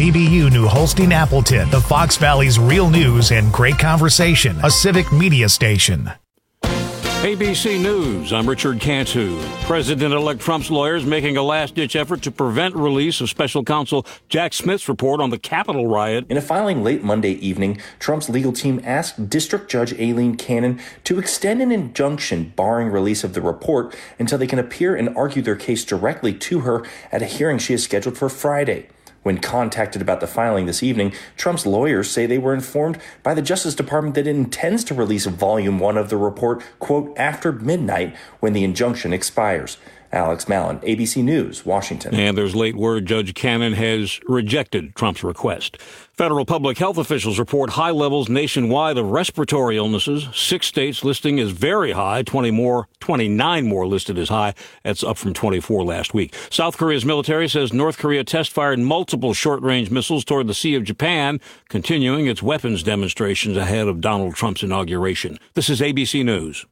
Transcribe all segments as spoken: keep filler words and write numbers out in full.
Z B U New Holstein Appleton, the Fox Valley's real news and great conversation, a civic media station. A B C News, I'm Richard Cantu. President-elect Trump's lawyers making a last-ditch effort to prevent release of special counsel Jack Smith's report on the Capitol riot. In a filing late Monday evening, Trump's legal team asked District Judge Aileen Cannon to extend an injunction barring release of the report until they can appear and argue their case directly to her at a hearing she has scheduled for Friday. When contacted about the filing this evening, Trump's lawyers say they were informed by the Justice Department that it intends to release volume one of the report, quote, after midnight when the injunction expires. Alex Mallon, A B C News, Washington. And there's late word Judge Cannon has rejected Trump's request. Federal public health officials report high levels nationwide of respiratory illnesses. Six states listing as very high, twenty more, twenty-nine more listed as high. That's up from twenty-four last week. South Korea's military says North Korea test-fired multiple short-range missiles toward the Sea of Japan, continuing its weapons demonstrations ahead of Donald Trump's inauguration. This is A B C News.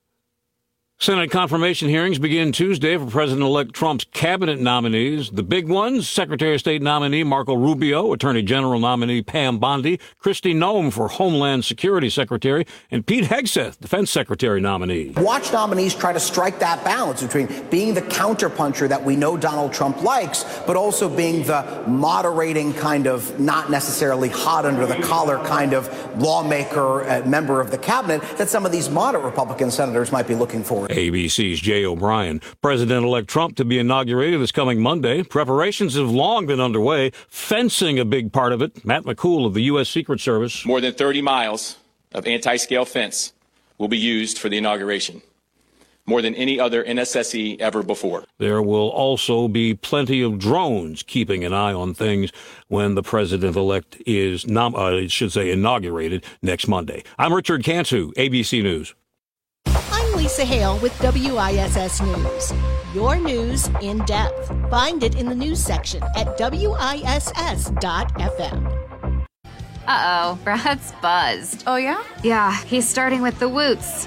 Senate confirmation hearings begin Tuesday for President-elect Trump's cabinet nominees. The big ones, Secretary of State nominee Marco Rubio, Attorney General nominee Pam Bondi, Kristi Noem for Homeland Security Secretary, and Pete Hegseth, Defense Secretary nominee. Watch nominees try to strike that balance between being the counterpuncher that we know Donald Trump likes, but also being the moderating kind of not necessarily hot under the collar kind of lawmaker, uh, member of the cabinet that some of these moderate Republican senators might be looking for. A B C's Jay O'Brien. President-elect Trump to be inaugurated this coming Monday. Preparations have long been underway. Fencing a big part of it. Matt McCool of the U S Secret Service. More than thirty miles of anti-scale fence will be used for the inauguration. More than any other N S S E ever before. There will also be plenty of drones keeping an eye on things when the president-elect is, nom- uh, I should say, inaugurated next Monday. I'm Richard Cantu, A B C News. I'm Lisa Hale with W I S S News. Your news in depth. Find it in the news section at W I S S dot F M. Uh-oh, Brad's buzzed. Oh, yeah? Yeah, he's starting with the woots.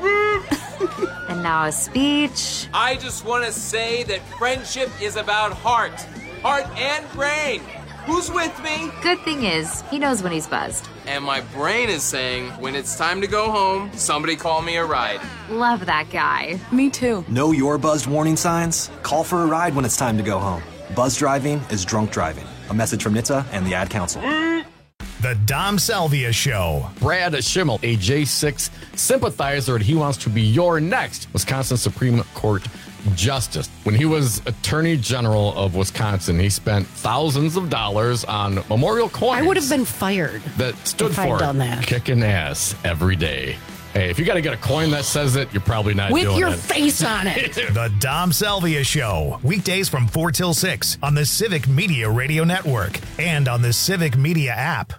And now a speech. I just want to say that friendship is about heart. Heart and brain. Who's with me? Good thing is, he knows when he's buzzed. And my brain is saying, when it's time to go home, somebody call me a ride. Love that guy. Me too. Know your buzzed warning signs? Call for a ride when it's time to go home. Buzz driving is drunk driving. A message from N H T S A and the Ad Council. The Dom Salvia Show. Brad Schimmel, a J six sympathizer, and he wants to be your next Wisconsin Supreme Court Justice. When he was Attorney General of Wisconsin, he spent thousands of dollars on memorial coins. I would have been fired. That stood if for I'd done that. Kicking ass every day. Hey, if you got to get a coin that says it, you're probably not With doing it. your face on it. The Dom Salvia Show. Weekdays from four till six on the Civic Media Radio Network and on the Civic Media app.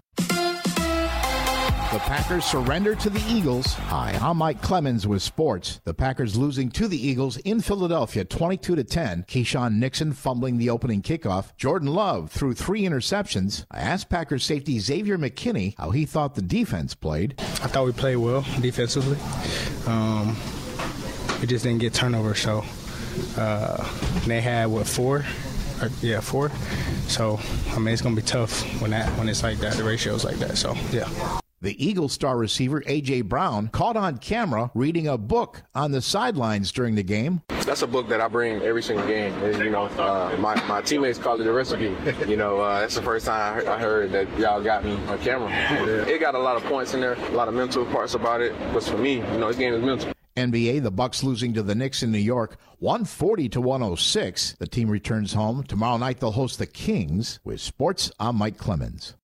The Packers surrender to the Eagles. Hi, I'm Mike Clemens with sports. The Packers losing to the Eagles in Philadelphia twenty-two to ten. Keyshawn Nixon fumbling the opening kickoff. Jordan Love threw three interceptions. I asked Packers safety Xavier McKinney how he thought the defense played. I thought we played well defensively. Um, we just didn't get turnovers, so uh, they had, what, four? Or, yeah, four. So, I mean, it's going to be tough when that when it's like that, the ratio's like that, so, yeah. The Eagles star receiver A J. Brown caught on camera reading a book on the sidelines during the game. That's a book that I bring every single game. And, you know, uh, my, my teammates call it a recipe. You know, uh, that's the first time I heard that y'all got me on camera. It got a lot of points in there, a lot of mental parts about it. But for me, you know, this game is mental. N B A, the Bucks losing to the Knicks in New York, one forty to one oh six. The team returns home. Tomorrow night they'll host the Kings. With sports, I'm Mike Clemens.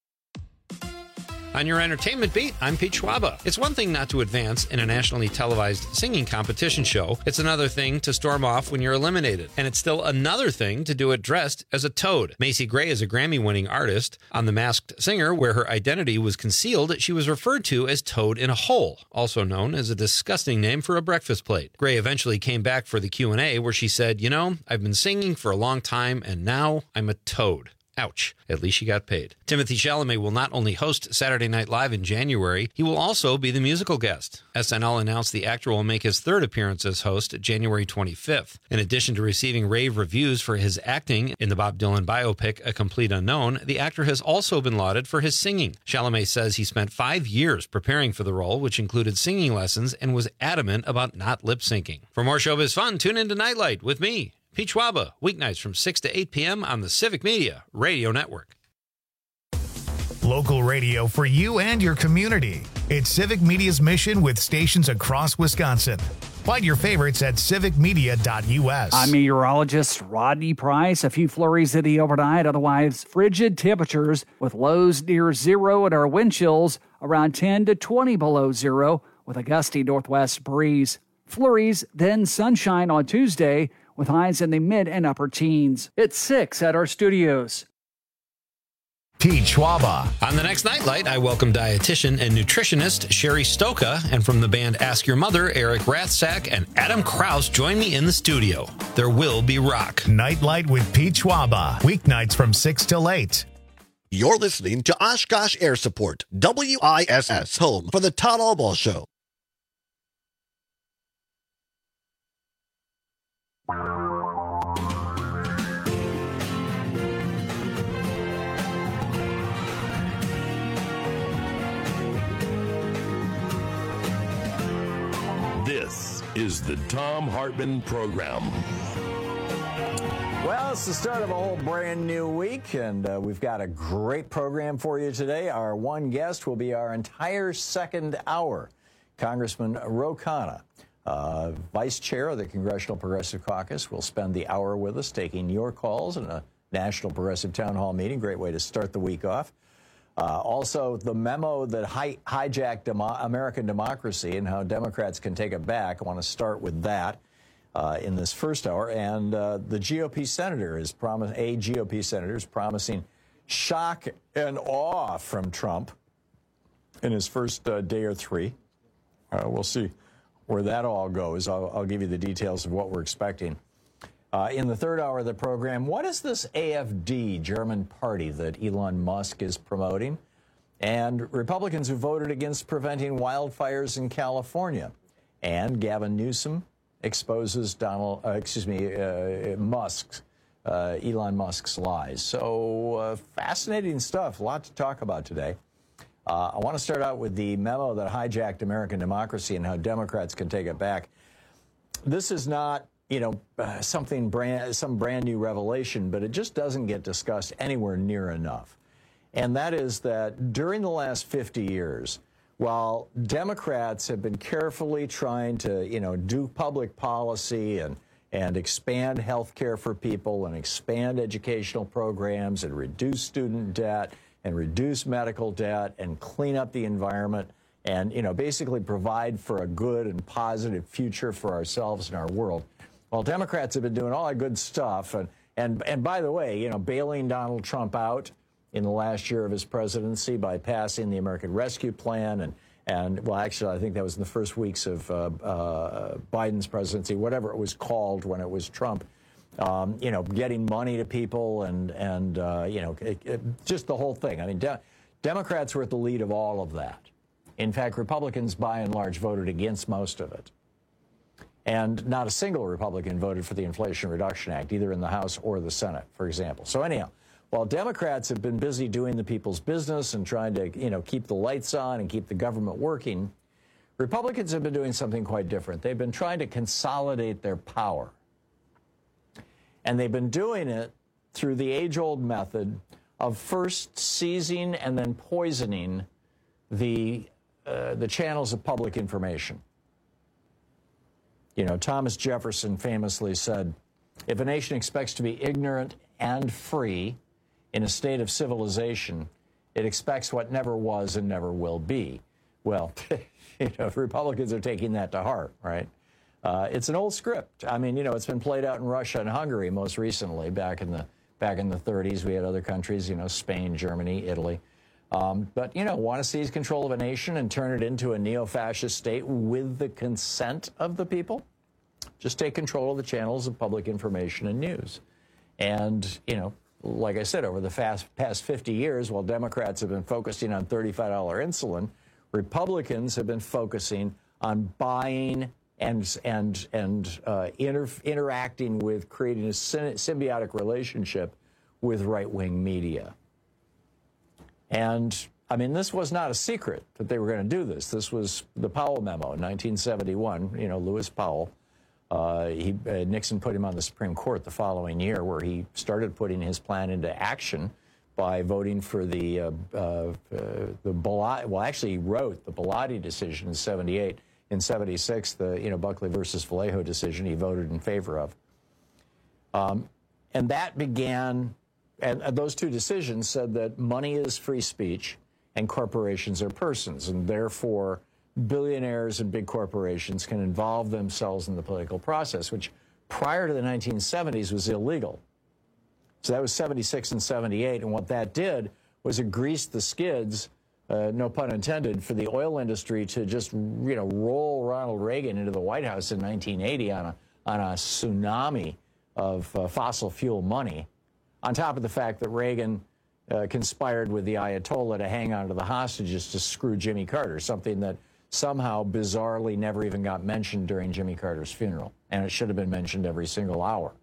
On your entertainment beat, I'm Pete Schwaba. It's one thing not to advance in a nationally televised singing competition show. It's another thing to storm off when you're eliminated. And it's still another thing to do it dressed as a toad. Macy Gray is a Grammy-winning artist. On The Masked Singer, where her identity was concealed, she was referred to as Toad in a Hole, also known as a disgusting name for a breakfast plate. Gray eventually came back for the Q and A, where she said, you know, I've been singing for a long time, and now I'm a toad. Ouch. At least she got paid. Timothée Chalamet will not only host Saturday Night Live in January, he will also be the musical guest. S N L announced the actor will make his third appearance as host January twenty-fifth. In addition to receiving rave reviews for his acting in the Bob Dylan biopic A Complete Unknown, the actor has also been lauded for his singing. Chalamet says he spent five years preparing for the role, which included singing lessons, and was adamant about not lip-syncing. For more showbiz fun, tune into Nightlight with me, Pete Schwaba, weeknights from six to eight p.m. on the Civic Media Radio Network. Local radio for you and your community. It's Civic Media's mission with stations across Wisconsin. Find your favorites at civic media dot u s. I'm meteorologist Rodney Price. A few flurries in the overnight, otherwise frigid temperatures with lows near zero and our wind chills around ten to twenty below zero with a gusty northwest breeze. Flurries, then sunshine on Tuesday with highs in the mid and upper teens. It's six at our studios. Pete Schwaba. On the next Nightlight, I welcome dietitian and nutritionist Sherry Stoka, and from the band Ask Your Mother, Eric Rathsack and Adam Krause join me in the studio. There will be rock. Nightlight with Pete Schwaba. Weeknights from six till eight. You're listening to Oshkosh Air Support, W I S S, home for the Todd Albaugh Show. This is the Thom Hartmann Program. Well, it's the start of a whole brand new week, and uh, we've got a great program for you today. Our one guest will be our entire second hour, Congressman Ro Khanna, uh, Vice Chair of the Congressional Progressive Caucus, will spend the hour with us taking your calls in a National Progressive Town Hall meeting. Great way to start the week off. Uh, also, the memo that hi- hijacked demo- American democracy and how Democrats can take it back. I want to start with that uh, in this first hour. And uh, the G O P senator is promising, a G O P senator is promising shock and awe from Trump in his first uh, day or three. Uh, we'll see where that all goes. I'll, I'll give you the details of what we're expecting. Uh, in the third hour of the program, what is this A F D German party that Elon Musk is promoting? And Republicans who voted against preventing wildfires in California. And Gavin Newsom exposes Donald, uh, excuse me, uh, Musk's, uh, Elon Musk's lies. So uh, fascinating stuff, a lot to talk about today. Uh, I want to start out with the memo that hijacked American democracy and how Democrats can take it back. This is not, you know, uh, something brand, some brand new revelation, but it just doesn't get discussed anywhere near enough. And that is that during the last fifty years, while Democrats have been carefully trying to, you know, do public policy and, and expand health care for people and expand educational programs and reduce student debt and reduce medical debt and clean up the environment and, you know, basically provide for a good and positive future for ourselves and our world. Well, Democrats have been doing all that good stuff. And, and, and by the way, you know, bailing Donald Trump out in the last year of his presidency by passing the American Rescue Plan. And, and well, actually, I think that was in the first weeks of uh, uh, Biden's presidency, whatever it was called when it was Trump. Um, you know, getting money to people and, and uh, you know, it, it, just the whole thing. I mean, de- Democrats were at the lead of all of that. In fact, Republicans, by and large, voted against most of it. And not a single Republican voted for the Inflation Reduction Act, either in the House or the Senate, for example. So anyhow, while Democrats have been busy doing the people's business and trying to, you know, keep the lights on and keep the government working, Republicans have been doing something quite different. They've been trying to consolidate their power. And they've been doing it through the age-old method of first seizing and then poisoning the, uh, the channels of public information. You know, Thomas Jefferson famously said, if a nation expects to be ignorant and free in a state of civilization, it expects what never was and never will be. Well, you know, Republicans are taking that to heart, right? Uh, it's an old script. I mean, you know, it's been played out in Russia and Hungary most recently. Back in the back in the thirties, we had other countries, you know, Spain, Germany, Italy. Um, but, you know, want to seize control of a nation and turn it into a neo-fascist state with the consent of the people? Just take control of the channels of public information and news. And, you know, like I said, over the fast, past fifty years, while Democrats have been focusing on thirty-five dollar insulin, Republicans have been focusing on buying and and and uh, inter interacting with, creating a symbiotic relationship with right-wing media. And I mean, this was not a secret that they were going to do this. This was the Powell memo in nineteen seventy-one. You know, Lewis Powell. Uh, he, uh, Nixon put him on the Supreme Court the following year, where he started putting his plan into action by voting for the uh, uh, uh, the Bellotti. Well, actually, he wrote the Bellotti decision in seventy-eight. In seventy-six, the you know Buckley versus Vallejo decision, he voted in favor of. Um, and that began, and, and those two decisions said that money is free speech and corporations are persons, and therefore billionaires and big corporations can involve themselves in the political process, which prior to the nineteen seventies was illegal. So that was seventy-six and seventy-eight, and what that did was it greased the skids, uh, no pun intended, for the oil industry to just, you know, roll Ronald Reagan into the White House in nineteen eighty on a, on a tsunami of uh, fossil fuel money, on top of the fact that Reagan uh, conspired with the Ayatollah to hang on to the hostages to screw Jimmy Carter, something that somehow bizarrely never even got mentioned during Jimmy Carter's funeral, and it should have been mentioned every single hour.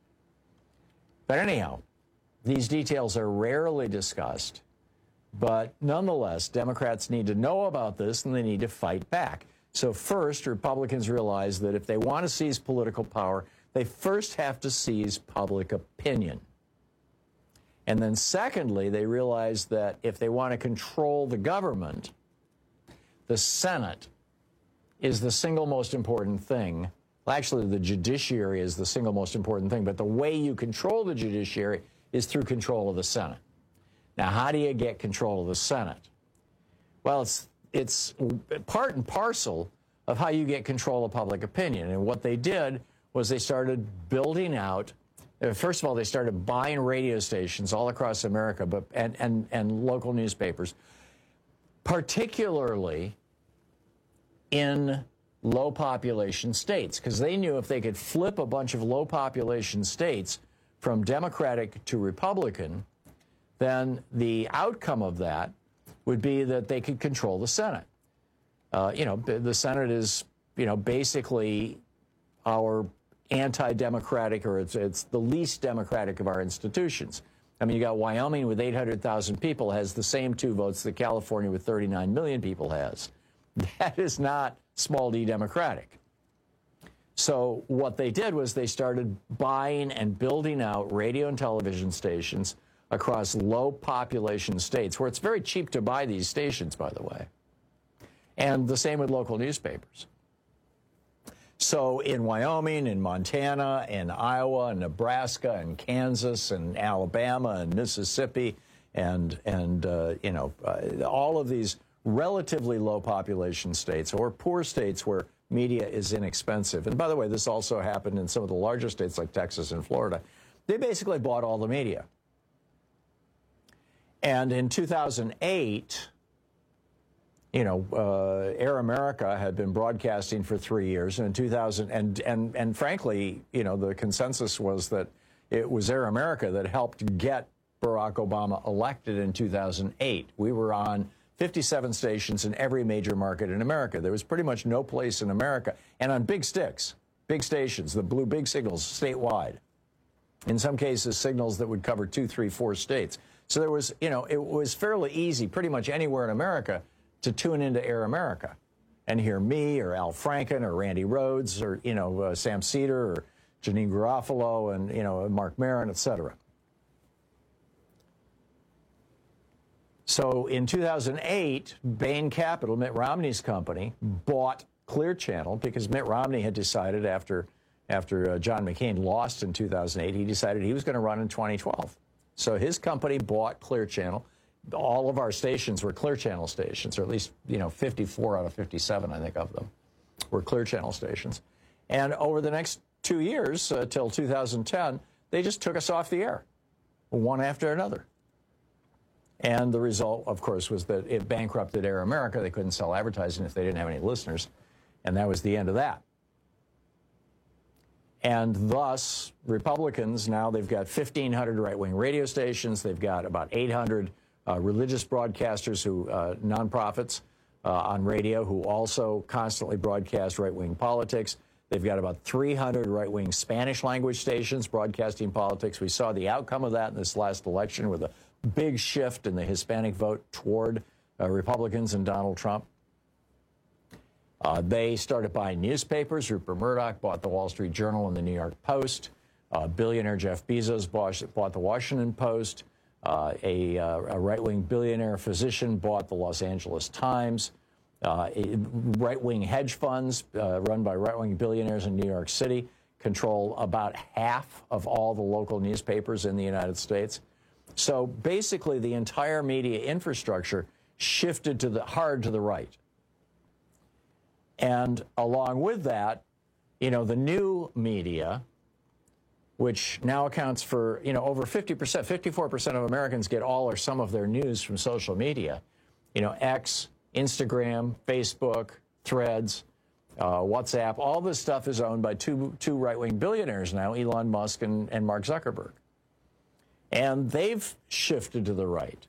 But anyhow, these details are rarely discussed, but nonetheless, Democrats need to know about this and they need to fight back. So first, Republicans realize that if they want to seize political power, they first have to seize public opinion. And then secondly, they realize that if they want to control the government, the Senate is the single most important thing. Well, actually, the judiciary is the single most important thing, but the way you control the judiciary is through control of the Senate. Now, how do you get control of the Senate? Well, it's, it's part and parcel of how you get control of public opinion. And what they did was they started building out, first of all, they started buying radio stations all across America, but and, and, and local newspapers, particularly in low population states, because they knew if they could flip a bunch of low population states from Democratic to Republican, then the outcome of that would be that they could control the Senate. Uh, you know, the Senate is, you know, basically our anti-democratic, or it's, it's the least democratic of our institutions. I mean, you got Wyoming with eight hundred thousand people has the same two votes that California with thirty-nine million people has. That is not small d democratic. So what they did was they started buying and building out radio and television stations across low population states, where it's very cheap to buy these stations, by the way. And the same with local newspapers. So in Wyoming, in Montana, in Iowa, and Nebraska, and Kansas, and Alabama, and Mississippi, and, and uh, you know, uh, all of these relatively low population states or poor states where media is inexpensive. And by the way, this also happened in some of the larger states like Texas and Florida. They basically bought all the media. And in two thousand eight, you know, uh, Air America had been broadcasting for three years, and in two thousand, and, and, and frankly, you know, the consensus was that it was Air America that helped get Barack Obama elected in two thousand eight. We were on fifty-seven stations in every major market in America. There was pretty much no place in America, and on big sticks, big stations that blew big signals statewide. In some cases, signals that would cover two, three, four states. So there was, you know, it was fairly easy pretty much anywhere in America to tune into Air America and hear me or Al Franken or Randy Rhodes or, you know, uh, Sam Cedar or Janine Garofalo and, you know, Mark Maron, et cetera. So in two thousand eight, Bain Capital, Mitt Romney's company, bought Clear Channel because Mitt Romney had decided after, after uh, John McCain lost in two thousand eight, he decided he was going to run in twenty twelve. So his company bought Clear Channel. All of our stations were Clear Channel stations, or at least, you know, fifty-four out of fifty-seven, I think, of them were Clear Channel stations. And over the next two years, uh, till two thousand ten, they just took us off the air, one after another. And the result, of course, was that it bankrupted Air America. They couldn't sell advertising if they didn't have any listeners. And that was the end of that. and thus, Republicans, now they've got fifteen hundred right-wing radio stations. They've got about eight hundred uh, religious broadcasters, who uh, nonprofits uh, on radio, who also constantly broadcast right-wing politics. They've got about three hundred right-wing Spanish-language stations broadcasting politics. We saw the outcome of that in this last election with a big shift in the Hispanic vote toward uh, Republicans and Donald Trump. Uh, they started buying newspapers. Rupert Murdoch bought the Wall Street Journal and the New York Post. Uh, billionaire Jeff Bezos bought, bought the Washington Post. Uh, a, uh, a right-wing billionaire physician bought the Los Angeles Times. Uh, right-wing hedge funds uh, run by right-wing billionaires in New York City control about half of all the local newspapers in the United States. So basically, the entire media infrastructure shifted to the hard to the right. And along with that, you know, the new media, which now accounts for, you know, over fifty percent, fifty-four percent of Americans get all or some of their news from social media. You know, X, Instagram, Facebook, Threads, uh, WhatsApp, all this stuff is owned by two, two right-wing billionaires now, Elon Musk and, and Mark Zuckerberg. And they've shifted to the right.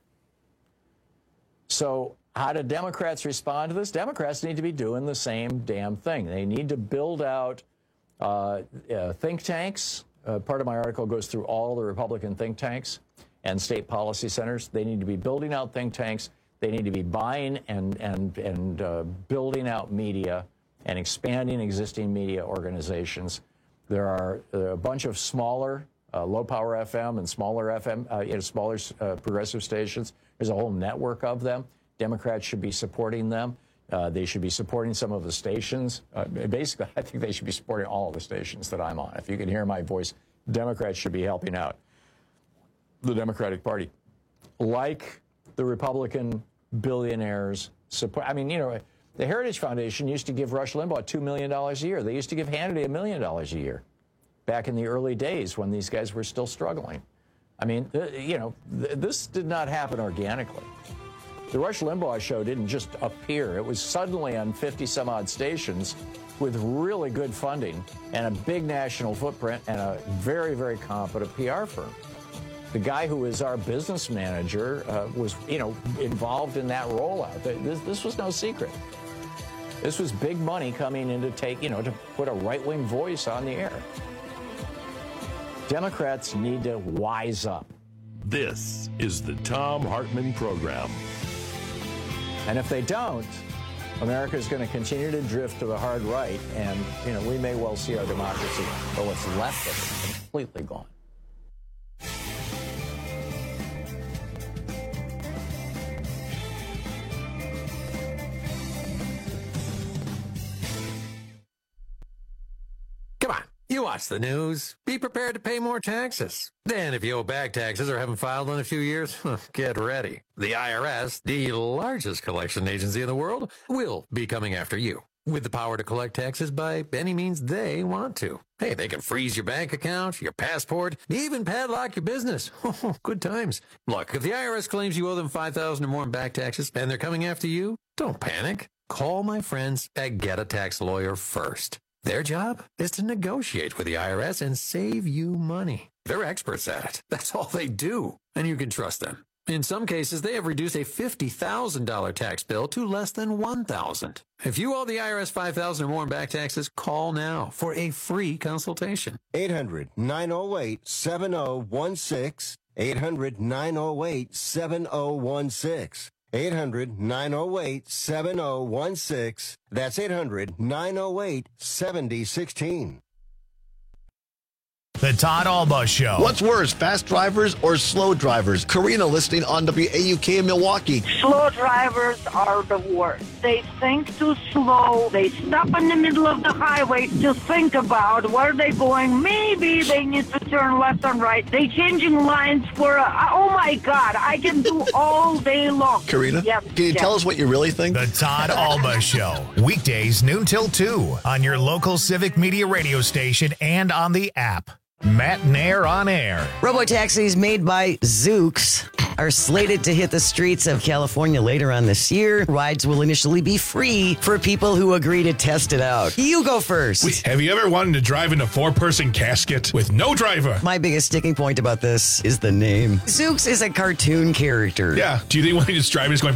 So how do Democrats respond to this? Democrats need to be doing the same damn thing. They need to build out uh, uh, think tanks. Uh, part of my article goes through all the Republican think tanks and state policy centers. They need to be building out think tanks. They need to be buying and, and, and uh, building out media and expanding existing media organizations. There are a bunch of smaller, uh, low-power F M and smaller F M, uh, you know, smaller uh, progressive stations. There's a whole network of them. Democrats should be supporting them. Uh, they should be supporting some of the stations. Uh, basically, I think they should be supporting all of the stations that I'm on. If you can hear my voice, Democrats should be helping out the Democratic Party. Like the Republican billionaires support. I mean, you know, the Heritage Foundation used to give Rush Limbaugh two million dollars a year. They used to give Hannity a million dollars a year back in the early days when these guys were still struggling. I mean, th- you know, th- this did not happen organically. The Rush Limbaugh show didn't just appear. It was suddenly on fifty some odd stations with really good funding and a big national footprint and a very, very competent P R firm. The guy who is our business manager uh, was, you know, involved in that rollout. This, this was no secret. This was big money coming in to take, you know, to put a right-wing voice on the air. Democrats need to wise up. This is the Thom Hartmann Program. And if they don't, America is going to continue to drift to the hard right, and, you know, we may well see our democracy, or what's left of it, completely gone. Come on, you watch the news. Be prepared to pay more taxes. Then if you owe back taxes or haven't filed in a few years, get ready. The I R S, the largest collection agency in the world, will be coming after you with the power to collect taxes by any means they want to. Hey, they can freeze your bank account, your passport, even padlock your business. Good times. Look, if the I R S claims you owe them five thousand dollars or more in back taxes and they're coming after you, don't panic. Call my friends at Get a Tax Lawyer first. Their job is to negotiate with the I R S and save you money. They're experts at it. That's all they do, and you can trust them. In some cases, they have reduced a fifty thousand dollars tax bill to less than one thousand dollars. If you owe the I R S five thousand dollars or more in back taxes, call now for a free consultation. eight hundred, nine oh eight, seven oh one six. eight hundred, nine oh eight, seven oh one six. eight hundred, nine oh eight, seven oh one six. That's eight hundred, nine oh eight, seven oh one six. The Todd Alba Show. What's worse, fast drivers or slow drivers? Karina listening on W A U K in Milwaukee. Slow drivers are the worst. They think too slow. They stop in the middle of the highway to think about where they're going. Maybe they need to turn left and right. They changing lines for, a, oh my God, I can do all day long. Karina, yep, can you yep. tell us what you really think? The Todd Alba Show. Weekdays noon till two on your local Civic Media radio station and on the app. Matt Nair on air. Robotaxis made by Zoox. are slated to hit the streets of California later on this year. Rides will initially be free for people who agree to test it out. You go first. Wait, have you ever wanted to drive in a four-person casket with no driver? My biggest sticking point about this is the name. Zooks is a cartoon character. Yeah. Do you think when he's driving, he's going...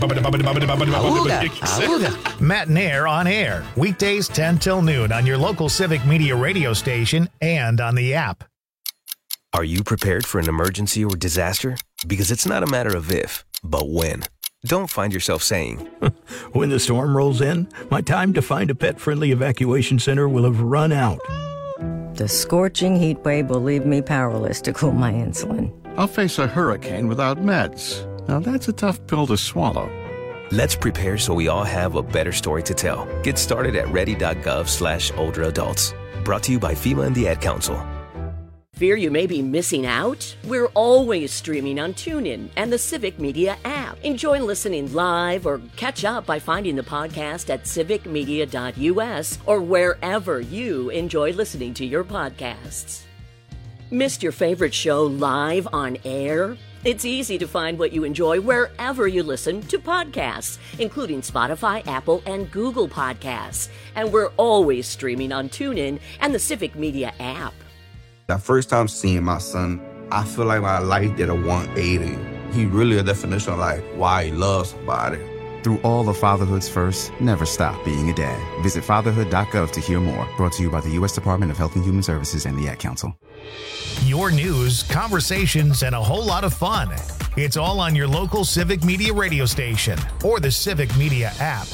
Matt and Air on air. Weekdays ten till noon on your local Civic Media radio station and on the app. Are you prepared for an emergency or disaster? Because it's not a matter of if, but when. Don't find yourself saying, when the storm rolls in, my time to find a pet-friendly evacuation center will have run out. The scorching heat wave will leave me powerless to cool my insulin. I'll face a hurricane without meds. Now that's a tough pill to swallow. Let's prepare so we all have a better story to tell. Get started at ready.gov slash older adults. Brought to you by FEMA and the Ad Council. Fear you may be missing out? We're always streaming on TuneIn and the Civic Media app. Enjoy listening live or catch up by finding the podcast at civic media dot u s or wherever you enjoy listening to your podcasts. Missed your favorite show live on air? It's easy to find what you enjoy wherever you listen to podcasts, including Spotify, Apple, and Google Podcasts. And we're always streaming on TuneIn and the Civic Media app. The first time seeing my son, I feel like my life did a one eighty. He really a definition of like why he loves somebody. Through all the fatherhood's first, never stop being a dad. Visit fatherhood dot gov to hear more. Brought to you by the U S Department of Health and Human Services and the Ad Council. Your news, conversations, and a whole lot of fun. It's all on your local Civic Media radio station or the Civic Media app.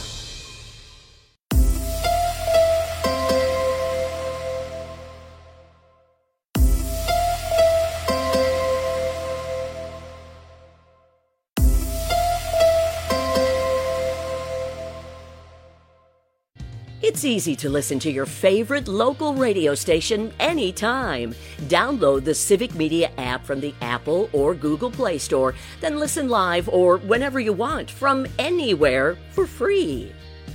It's easy to listen to your favorite local radio station anytime. Download the Civic Media app from the Apple or Google Play Store, then listen live or whenever you want from anywhere for free.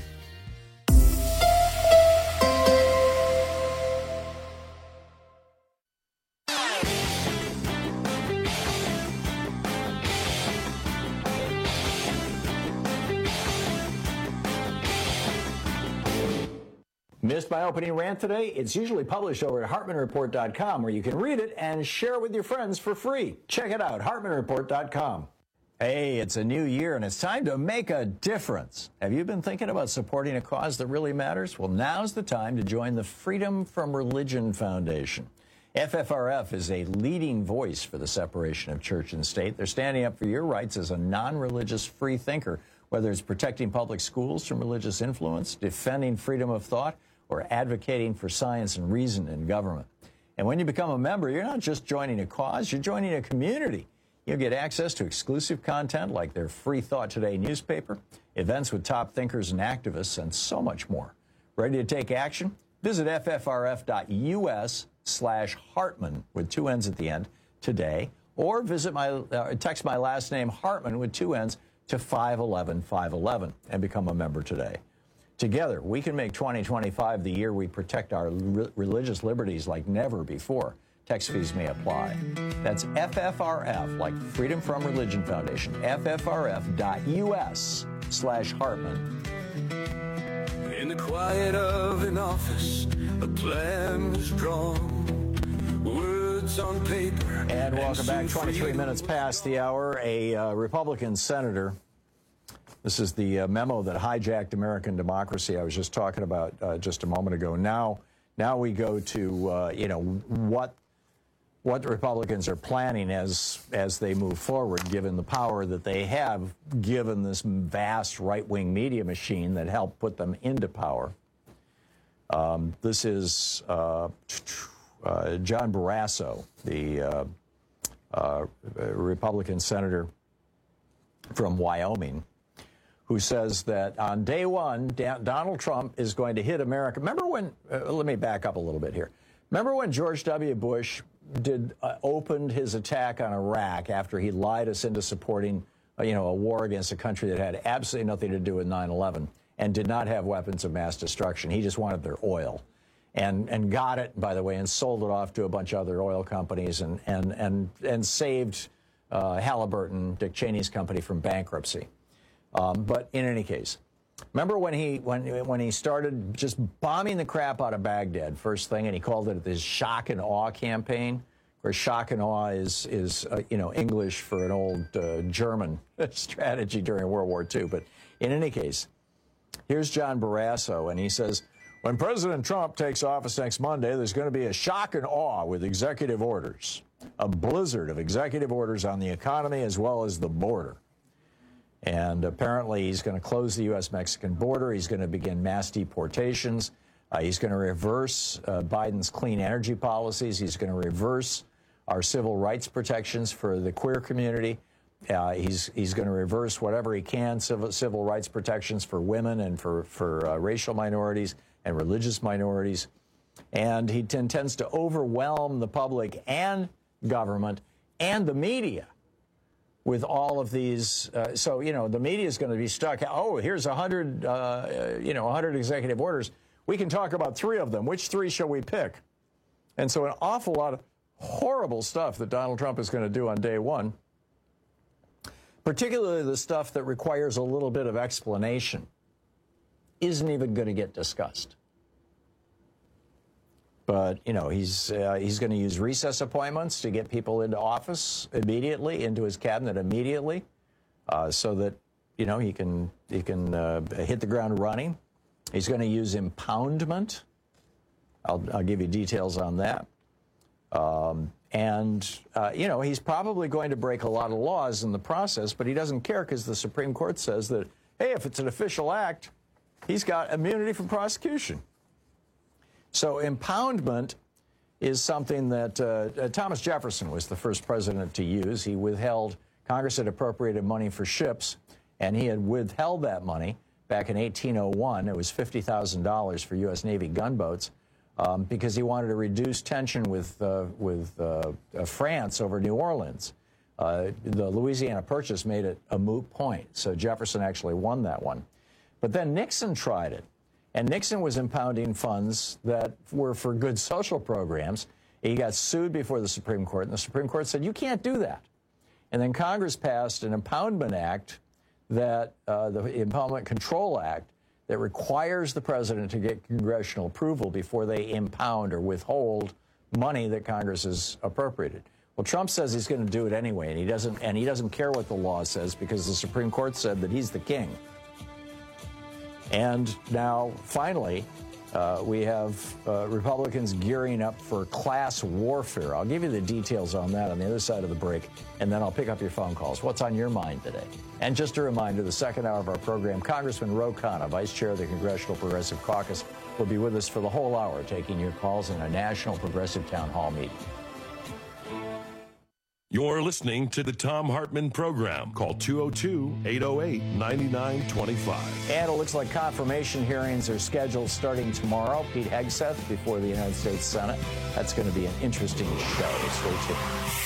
Missed my opening rant today? It's usually published over at hartman report dot com, where you can read it and share it with your friends for free. Check it out, hartman report dot com. Hey, it's a new year and it's time to make a difference. Have you been thinking about supporting a cause that really matters? Well, now's the time to join the Freedom from Religion Foundation. F F R F is a leading voice for the separation of church and state. They're standing up for your rights as a non-religious free thinker, whether it's protecting public schools from religious influence, defending freedom of thought, or advocating for science and reason in government. And when you become a member, you're not just joining a cause, you're joining a community. You'll get access to exclusive content like their Free Thought Today newspaper, events with top thinkers and activists, and so much more. Ready to take action? Visit f f r f dot u s slash Hartman with two N's at the end today, or visit my uh, text my last name Hartman with two N's to five eleven five eleven and become a member today. Together, we can make twenty twenty-five the year we protect our re- religious liberties like never before. Text fees may apply. That's F F R F, like Freedom from Religion Foundation, f f r f dot u s slash Hartman. In the quiet of an office, a plan was drawn, words on paper. And welcome back. twenty-three minutes past the hour. A uh, Republican senator. This is the uh, memo that hijacked American democracy I was just talking about uh, just a moment ago. Now, now we go to uh, you know what what the Republicans are planning as as they move forward, given the power that they have, given this vast right-wing media machine that helped put them into power. Um, this is uh, uh, John Barrasso, the uh, uh, Republican senator from Wyoming, who says that on day one, da- Donald Trump is going to hit America. Remember when, uh, let me back up a little bit here. Remember when George W. Bush did uh, opened his attack on Iraq after he lied us into supporting, uh, you know, a war against a country that had absolutely nothing to do with nine eleven and did not have weapons of mass destruction. He just wanted their oil and, and got it, by the way, and sold it off to a bunch of other oil companies and, and, and, and saved uh, Halliburton, Dick Cheney's company, from bankruptcy. Um, but in any case, remember when he when when he started just bombing the crap out of Baghdad first thing, and he called it his shock and awe campaign? Of course, shock and awe is is uh, you know English for an old uh, German strategy during World War Two. But in any case, here's John Barrasso, and he says, when President Trump takes office next Monday, there's going to be a shock and awe with executive orders, a blizzard of executive orders on the economy as well as the border. And apparently he's going to close the U S Mexican border. He's going to begin mass deportations. Uh, he's going to reverse uh, Biden's clean energy policies. He's going to reverse our civil rights protections for the queer community. Uh, he's he's going to reverse whatever he can, civil, civil rights protections for women and for, for uh, racial minorities and religious minorities. And he t- intends to overwhelm the public and government and the media with all of these. Uh, so, you know, the media is going to be stuck. Oh, here's a hundred, uh, you know, a hundred executive orders. We can talk about three of them. Which three shall we pick? And so an awful lot of horrible stuff that Donald Trump is going to do on day one, particularly the stuff that requires a little bit of explanation, isn't even going to get discussed. But, you know, he's uh, he's going to use recess appointments to get people into office immediately, into his cabinet immediately, uh, so that, you know, he can, he can uh, hit the ground running. He's going to use impoundment. I'll, I'll give you details on that. Um, and, uh, you know, he's probably going to break a lot of laws in the process, but he doesn't care because the Supreme Court says that, hey, if it's an official act, he's got immunity from prosecution. So impoundment is something that uh, Thomas Jefferson was the first president to use. He withheld, Congress had appropriated money for ships, and he had withheld that money back in eighteen oh one. It was fifty thousand dollars for U S Navy gunboats um, because he wanted to reduce tension with, uh, with uh, uh, France over New Orleans. Uh, the Louisiana Purchase made it a moot point, so Jefferson actually won that one. But then Nixon tried it. And Nixon was impounding funds that were for good social programs. He got sued before the Supreme Court, and the Supreme Court said, you can't do that. And then Congress passed an impoundment act, that uh, the Impoundment Control Act, that requires the president to get congressional approval before they impound or withhold money that Congress has appropriated. Well, Trump says he's going to do it anyway, and he doesn't, and he doesn't care what the law says because the Supreme Court said that he's the king. And now, finally, uh, we have uh, Republicans gearing up for class warfare. I'll give you the details on that on the other side of the break, and then I'll pick up your phone calls. What's on your mind today? And just a reminder, the second hour of our program, Congressman Ro Khanna, Vice Chair of the Congressional Progressive Caucus, will be with us for the whole hour, taking your calls in a national progressive town hall meeting. You're listening to the Thom Hartmann Program. Call two oh two, eight oh eight, nine nine two five. And it looks like confirmation hearings are scheduled starting tomorrow. Pete Hegseth before the United States Senate. That's going to be an interesting show. Stay tuned.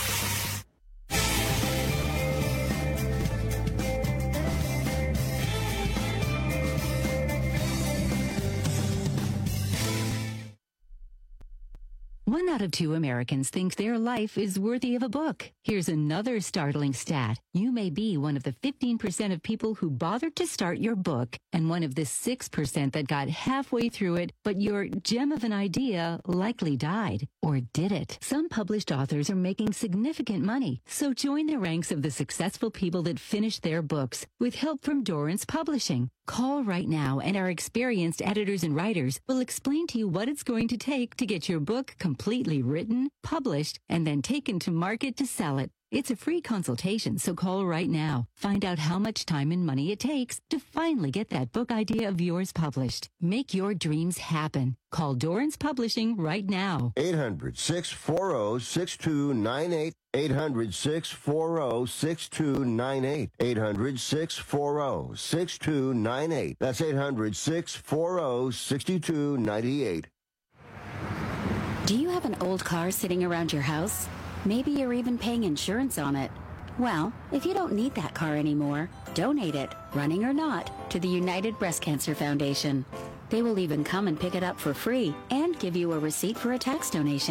One out of two Americans think their life is worthy of a book. Here's another startling stat. You may be one of the fifteen percent of people who bothered to start your book and one of the six percent that got halfway through it, but your gem of an idea likely died. Or did it? Some published authors are making significant money, so join the ranks of the successful people that finished their books with help from Dorrance Publishing. Call right now, and our experienced editors and writers will explain to you what it's going to take to get your book completely written, published, and then taken to market to sell it. It's a free consultation, so call right now. Find out how much time and money it takes to finally get that book idea of yours published. Make your dreams happen. Call Dorrance Publishing right now. eight hundred, six four zero, six two nine eight. eight hundred, six four zero, six two nine eight. eight hundred, six four zero, six two nine eight. That's eight hundred, six four zero, six two nine eight. Do you have an old car sitting around your house? Maybe you're even paying insurance on it. Well, if you don't need that car anymore, donate it, running or not, to the United Breast Cancer Foundation. They will even come and pick it up for free and give you a receipt for a tax donation.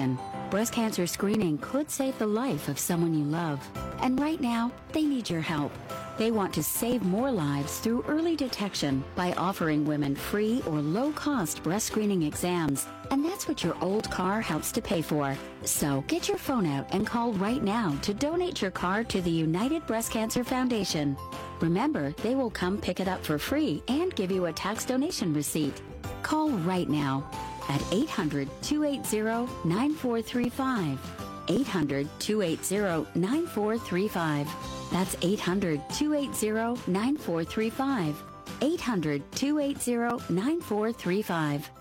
breast cancer screening could save the life of someone you love. And right now, they need your help. They want to save more lives through early detection by offering women free or low-cost breast screening exams. And that's what your old car helps to pay for. So get your phone out and call right now to donate your car to the United Breast Cancer Foundation. Remember, they will come pick it up for free and give you a tax donation receipt. Call right now at eight hundred, two eight zero, nine four three five. eight hundred, two eight zero, nine four three five. That's eight hundred, two eight zero, nine four three five. eight hundred, two eight zero, nine four three five.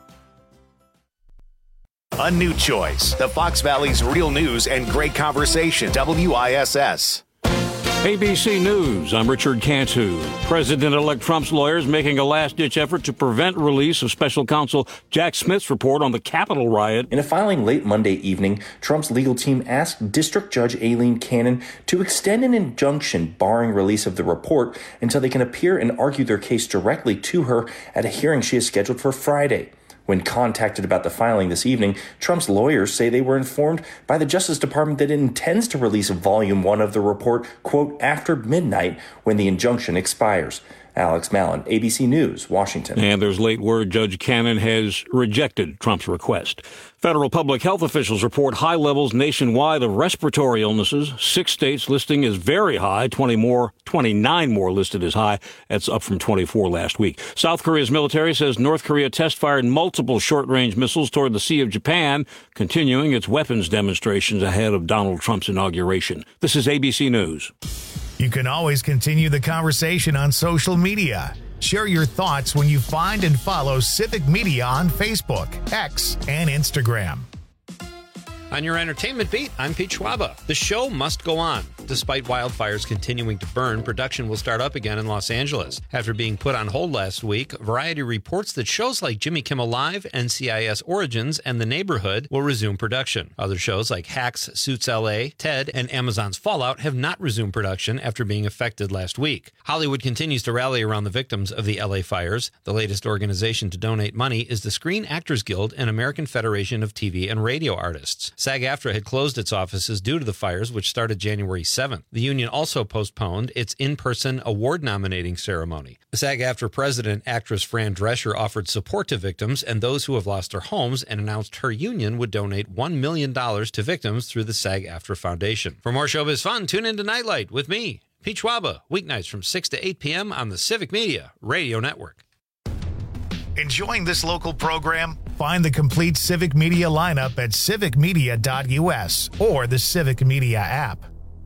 A new choice. The Fox Valley's real news and great conversation. W I S S. A B C News, I'm Richard Cantu. President-elect Trump's lawyers making a last-ditch effort to prevent release of special counsel Jack Smith's report on the Capitol riot. In a filing late Monday evening, Trump's legal team asked District Judge Aileen Cannon to extend an injunction barring release of the report until they can appear and argue their case directly to her at a hearing she has scheduled for Friday. When contacted about the filing this evening, Trump's lawyers say they were informed by the Justice Department that it intends to release Volume one of the report, quote, after midnight when the injunction expires. Alex Mallon, A B C News, Washington. And there's late word Judge Cannon has rejected Trump's request. Federal public health officials report high levels nationwide of respiratory illnesses. Six states listing as very high, twenty more, twenty-nine more listed as high. That's up from twenty-four last week. South Korea's military says North Korea test-fired multiple short-range missiles toward the Sea of Japan, continuing its weapons demonstrations ahead of Donald Trump's inauguration. This is A B C News. You can always continue the conversation on social media. Share your thoughts when you find and follow Civic Media on Facebook, X, and Instagram. On your entertainment beat, I'm Pete Schwaba. The show must go on. Despite wildfires continuing to burn, production will start up again in Los Angeles. After being put on hold last week, Variety reports that shows like Jimmy Kimmel Live, N C I S Origins, and The Neighborhood will resume production. Other shows like Hacks, Suits L A, Ted, and Amazon's Fallout have not resumed production after being affected last week. Hollywood continues to rally around the victims of the L A fires. The latest organization to donate money is the Screen Actors Guild and American Federation of T V and Radio Artists. SAG-AFTRA had closed its offices due to the fires, which started January seventh. The union also postponed its in-person award nominating ceremony. SAG-AFTRA president, actress Fran Drescher, offered support to victims and those who have lost their homes and announced her union would donate one million dollars to victims through the SAG-AFTRA Foundation. For more showbiz fun, tune in to Nightlight with me, Pete Schwaba, weeknights from six to eight p.m. on the Civic Media Radio Network. Enjoying this local program? Find the complete Civic Media lineup at civic media dot u s or the Civic Media app.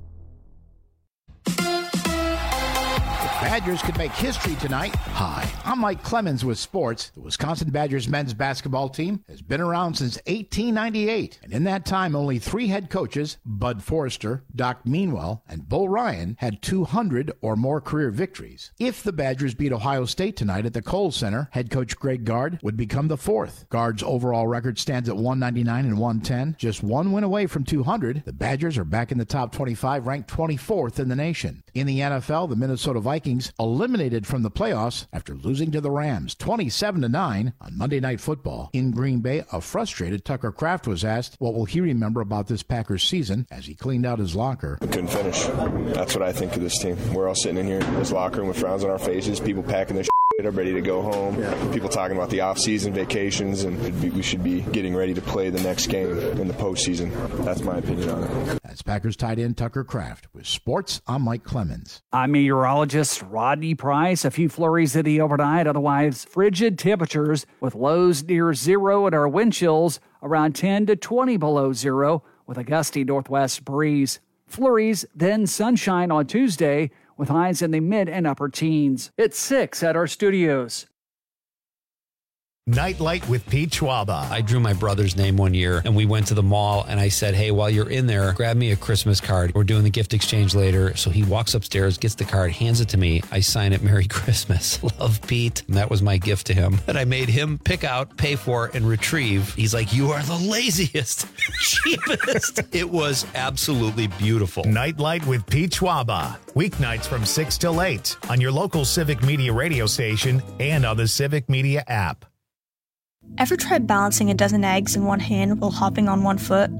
Badgers could make history tonight. Hi, I'm Mike Clemens with sports. The Wisconsin Badgers men's basketball team has been around since eighteen ninety-eight, and in that time, only three head coaches, Bud Forrester, Doc Meanwell, and Bo Ryan, had two hundred or more career victories. If the Badgers beat Ohio State tonight at the Kohl Center, head coach Greg Gard would become the fourth. Gard's overall record stands at one ninety-nine and one ten, just one win away from two hundred. The Badgers are back in the top twenty-five, ranked twenty-fourth in the nation. In the N F L, the Minnesota Vikings eliminated from the playoffs after losing to the Rams twenty-seven to nine on Monday Night Football. In Green Bay, a frustrated Tucker Kraft was asked what will he remember about this Packers season as he cleaned out his locker. We couldn't finish. That's what I think of this team. We're all sitting in here in this locker room with frowns on our faces, people packing their shit up, ready to go home. Yeah. People talking about the off-season vacations, and we should be getting ready to play the next game in the postseason. That's my opinion on it. That's Packers tight end Tucker Kraft. With sports, I'm Mike Clemens. I'm meteorologist Rodney Price. A few flurries in the overnight, otherwise frigid temperatures with lows near zero and our wind chills around ten to twenty below zero with a gusty northwest breeze. Flurries, then sunshine on Tuesday with highs in the mid and upper teens. It's six at our studios. Nightlight with Pete Schwaba. I drew my brother's name one year, and we went to the mall, and I said, hey, while you're in there, grab me a Christmas card. We're doing the gift exchange later. So he walks upstairs, gets the card, hands it to me. I sign it, Merry Christmas. Love, Pete. And that was my gift to him that I made him pick out, pay for, and retrieve. He's like, you are the laziest, cheapest. It was absolutely beautiful. Nightlight with Pete Schwaba. Weeknights from six till eight on your local Civic Media radio station and on the Civic Media app. Ever tried balancing a dozen eggs in one hand while hopping on one foot?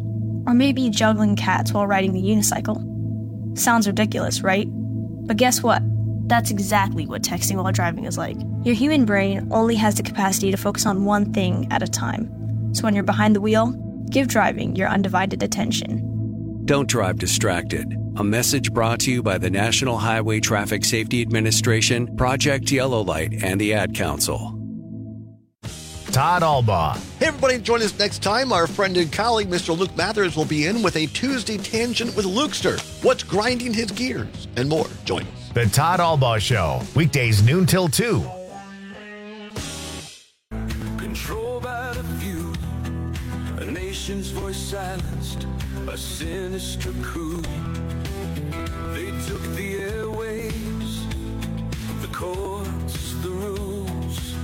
Or maybe juggling cats while riding the unicycle. Sounds ridiculous, right? But guess what? That's exactly what texting while driving is like. Your human brain only has the capacity to focus on one thing at a time. So when you're behind the wheel, give driving your undivided attention. Don't drive distracted. A message brought to you by the National Highway Traffic Safety Administration, Project Yellow Light, and the Ad Council. Todd Albaugh. Hey, everybody, join us next time. Our friend and colleague, Mister Luke Mathers, will be in with a Tuesday Tangent with Lukester. What's grinding his gears? And more. Join us. The Todd Albaugh Show, weekdays noon till two. Controlled by the few, a nation's voice silenced, a sinister coup. They took the airwaves, the courts, the rules,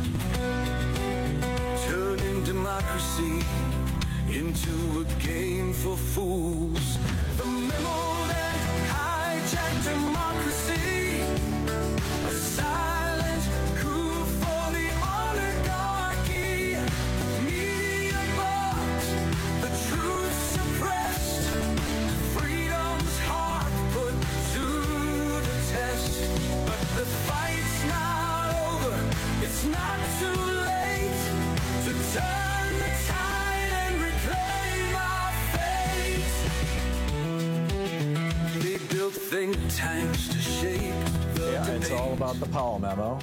turning democracy into a game for fools. The memo that hijacked democracy, a silent coup for the oligarchy. Media bought, the truth suppressed, freedom's heart put to the test. But the fight's not over, it's not too late to turn the tide and reclaim our fate. They built think tanks to shape the Yeah, it's all about the Powell memo.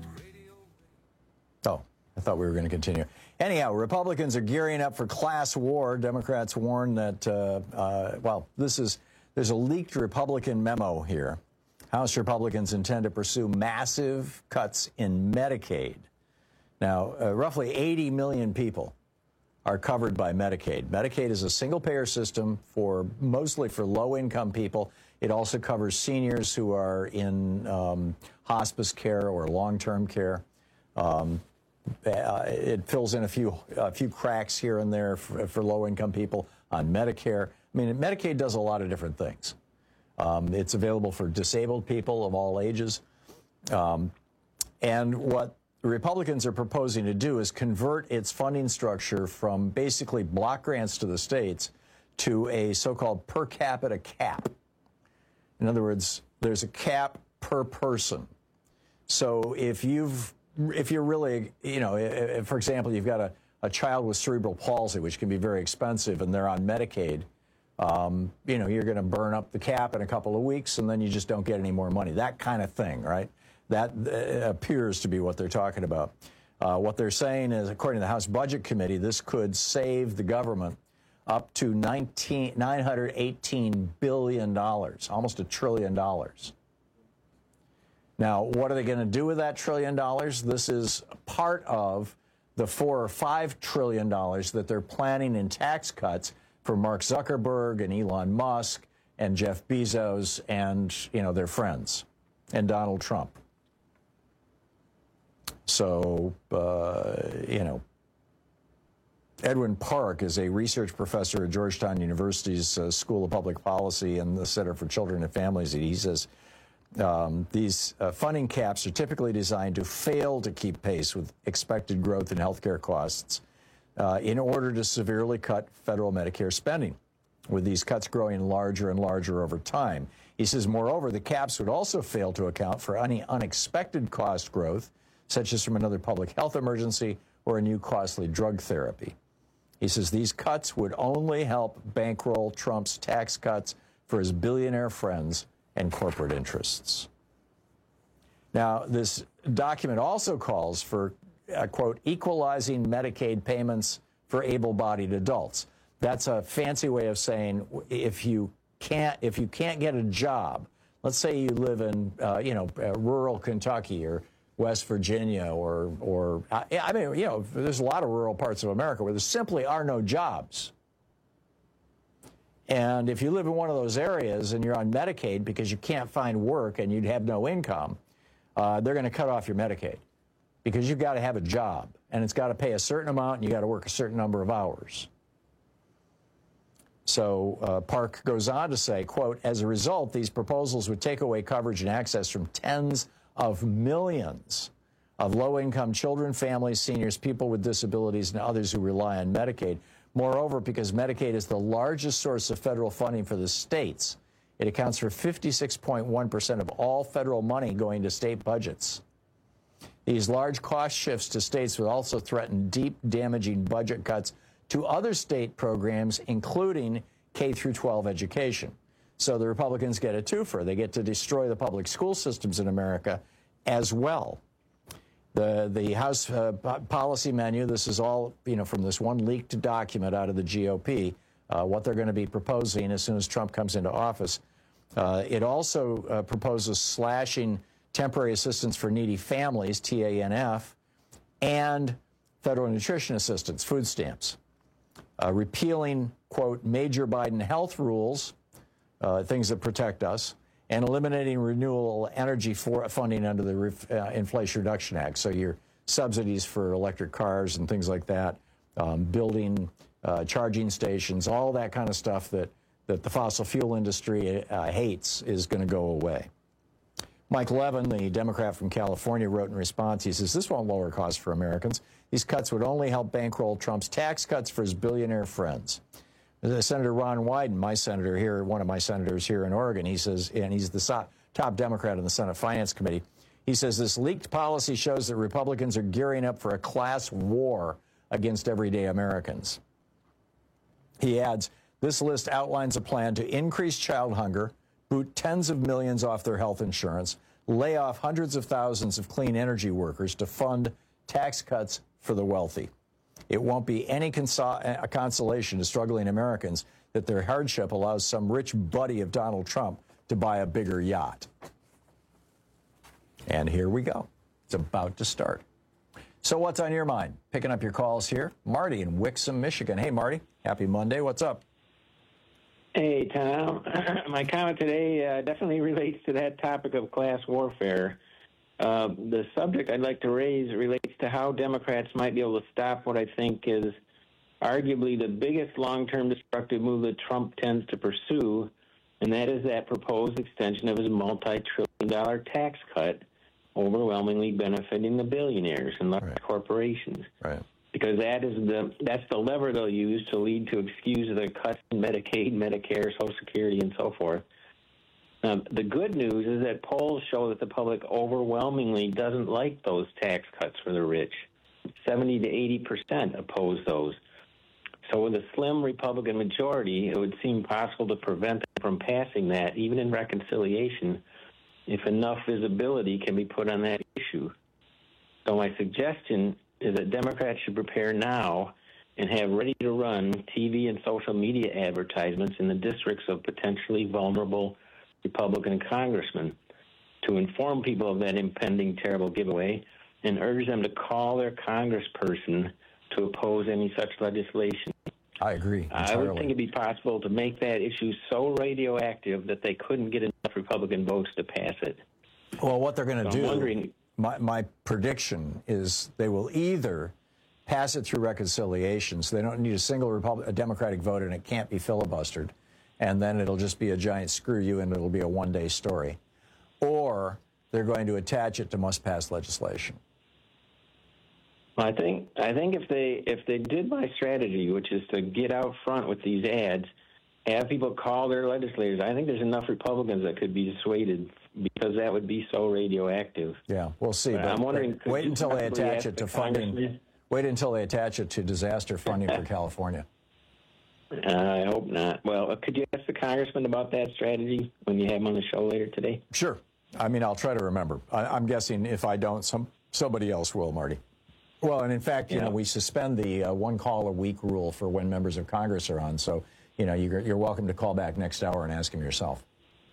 Oh, I thought we were going to continue. Anyhow, Republicans are gearing up for class war. Democrats warn that, uh, uh, well, this is, there's a leaked Republican memo here. House Republicans intend to pursue massive cuts in Medicaid. Now, uh, roughly eighty million people are covered by Medicaid. Medicaid is a single-payer system for mostly for low-income people. It also covers seniors who are in um, hospice care or long-term care. Um, uh, it fills in a few a few cracks here and there for, for low-income people on Medicare. I mean, Medicaid does a lot of different things. Um, it's available for disabled people of all ages. Um, and what the Republicans are proposing to do is convert its funding structure from basically block grants to the states to a so-called per capita cap. In other words, there's a cap per person. So if you've, if you're really, you know, if, for example, you've got a, a child with cerebral palsy, which can be very expensive, and they're on Medicaid, um, you know, you're going to burn up the cap in a couple of weeks, and then you just don't get any more money. That kind of thing, right? That uh, appears to be what they're talking about. Uh, what they're saying is, according to the House Budget Committee, this could save the government up to nine hundred eighteen billion dollars, almost a trillion dollars. Now, what are they going to do with that trillion dollars? This is part of the four or five trillion dollars that they're planning in tax cuts for Mark Zuckerberg and Elon Musk and Jeff Bezos and, you know, their friends and Donald Trump. So, uh, you know, Edwin Park is a research professor at Georgetown University's uh, School of Public Policy and the Center for Children and Families. He says um, these uh, funding caps are typically designed to fail to keep pace with expected growth in healthcare costs uh, in order to severely cut federal Medicare spending, with these cuts growing larger and larger over time. He says, moreover, the caps would also fail to account for any unexpected cost growth, such as from another public health emergency or a new costly drug therapy. He says these cuts would only help bankroll Trump's tax cuts for his billionaire friends and corporate interests. Now, this document also calls for, uh, quote, equalizing Medicaid payments for able-bodied adults. That's a fancy way of saying if you can't, if you can't get a job, let's say you live in, uh, you know, uh, rural Kentucky or West Virginia, or, or I mean, you know, there's a lot of rural parts of America where there simply are no jobs. And if you live in one of those areas and you're on Medicaid because you can't find work and you'd have no income, uh, they're going to cut off your Medicaid because you've got to have a job and it's got to pay a certain amount and you got to work a certain number of hours. So uh, Park goes on to say, quote, as a result, these proposals would take away coverage and access from tens of millions of low-income children, families, seniors, people with disabilities, and others who rely on Medicaid. Moreover, because Medicaid is the largest source of federal funding for the states, it accounts for fifty-six point one percent of all federal money going to state budgets. These large cost shifts to states would also threaten deep, damaging budget cuts to other state programs, including K through twelve education. So the Republicans get a twofer. They get to destroy the public school systems in America as well. The, the House uh, policy menu, this is all, you know, from this one leaked document out of the G O P, uh, what they're going to be proposing as soon as Trump comes into office. Uh, it also uh, proposes slashing temporary assistance for needy families, T A N F, and federal nutrition assistance, food stamps. Uh, repealing, quote, major Biden health rules, uh, things that protect us, and eliminating renewable energy for funding under the uh, Inflation Reduction Act. So your subsidies for electric cars and things like that, um, building uh, charging stations, all that kind of stuff that, that the fossil fuel industry uh, hates is going to go away. Mike Levin, the Democrat from California, wrote in response, he says, this won't lower costs for Americans. These cuts would only help bankroll Trump's tax cuts for his billionaire friends. Senator Ron Wyden, my senator here, one of my senators here in Oregon, he says, and he's the so- top Democrat in the Senate Finance Committee, he says this leaked policy shows that Republicans are gearing up for a class war against everyday Americans. He adds, this list outlines a plan to increase child hunger, boot tens of millions off their health insurance, lay off hundreds of thousands of clean energy workers to fund tax cuts for the wealthy. It won't be any consol- consolation to struggling Americans that their hardship allows some rich buddy of Donald Trump to buy a bigger yacht. And here we go. It's about to start. So what's on your mind? Picking up your calls here. Marty in Wixom, Michigan. Hey, Marty. Happy Monday. What's up? Hey, Tom. My comment today uh, definitely relates to that topic of class warfare. Uh, the subject I'd like to raise relates to how Democrats might be able to stop what I think is arguably the biggest long-term destructive move that Trump tends to pursue, and that is that proposed extension of his multi-trillion dollar tax cut, overwhelmingly benefiting the billionaires and large right. corporations. Right. Because that is the that's the lever they'll use to lead to excuse the cuts in Medicaid, Medicare, Social Security, and so forth. Um, the good news is that polls show that the public overwhelmingly doesn't like those tax cuts for the rich. seventy to eighty percent oppose those. So with a slim Republican majority, it would seem possible to prevent them from passing that, even in reconciliation, if enough visibility can be put on that issue. So my suggestion is that Democrats should prepare now and have ready to run T V and social media advertisements in the districts of potentially vulnerable Republican congressmen to inform people of that impending terrible giveaway and urge them to call their congressperson to oppose any such legislation. I agree entirely. I would think it'd be possible to make that issue so radioactive that they couldn't get enough Republican votes to pass it. Well, what they're going to so do, I'm wondering, my, my prediction is they will either pass it through reconciliation, so they don't need a single Republic, a Democratic vote, and it can't be filibustered, and then it'll just be a giant screw you, and it'll be a one-day story. Or they're going to attach it to must-pass legislation. Well, I think I think if they if they did my strategy, which is to get out front with these ads, have people call their legislators, I think there's enough Republicans that could be dissuaded because that would be so radioactive. Yeah, we'll see. But But, I'm wondering, but could wait you until they possibly attach ask it to the funding. congressman? Wait until they attach it to disaster funding for California. Uh, I hope not. Well, uh, could you ask the congressman about that strategy when you have him on the show later today? Sure. I mean, I'll try to remember. I, I'm guessing if I don't, some somebody else will, Marty. Well, and in fact, you Yeah. know, we suspend the uh, one call a week rule for when members of Congress are on. So, you know, you're, you're welcome to call back next hour and ask him yourself.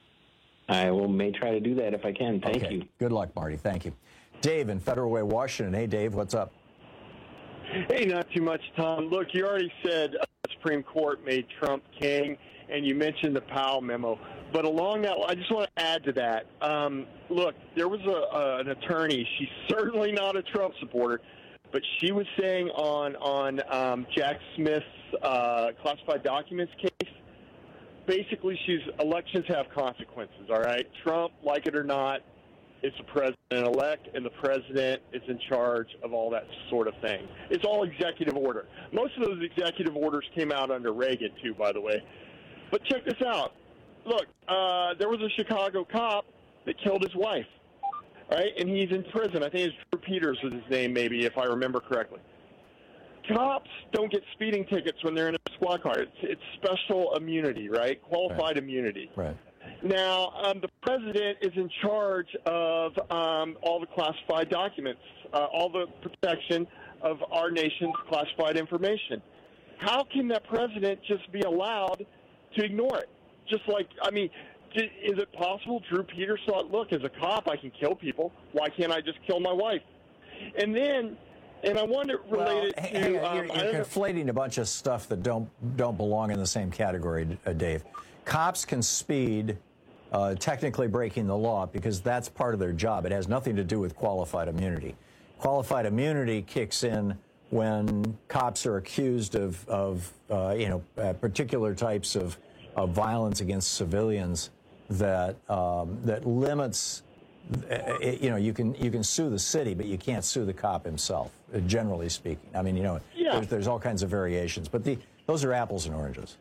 I will may try to do that if I can. Thank okay. you. Good luck, Marty. Thank you. Dave in Federal Way, Washington. Hey, Dave, what's up? Hey, not too much, Tom. Look, you already said uh, the Supreme Court made Trump king, and you mentioned the Powell memo. But along that, I just want to add to that. Um, look, there was a, uh, an attorney. She's certainly not a Trump supporter, but she was saying on on um, Jack Smith's uh, classified documents case, basically, she's elections have consequences. All right, Trump, like it or not, is the president-elect, and the president is in charge of all that sort of thing. It's all executive order. Most of those executive orders came out under Reagan, too, by the way. But check this out. Look, uh, there was a Chicago cop that killed his wife, right? And he's in prison. I think it's Drew Peters was his name, maybe, if I remember correctly. Cops don't get speeding tickets when they're in a squad car. It's, it's special immunity, right? Qualified right. immunity. Right. Now, um, the president is in charge of um, all the classified documents, uh, all the protection of our nation's classified information. How can that president just be allowed to ignore it? Just like, I mean, is it possible Drew Peters thought, look, as a cop, I can kill people. Why can't I just kill my wife? And then, and I wonder, related well, to... Hang on, um, you're you're conflating a bunch of stuff that don't don't belong in the same category, uh, Dave. Cops can speed, uh, technically breaking the law, because that's part of their job. It has nothing to do with qualified immunity. Qualified immunity kicks in when cops are accused of, of uh, you know, uh, particular types of, of violence against civilians that um, that limits. Uh, you know, you can you can sue the city, but you can't sue the cop himself. Uh, generally speaking, I mean, you know, yeah. there's, there's all kinds of variations, but the those are apples and oranges.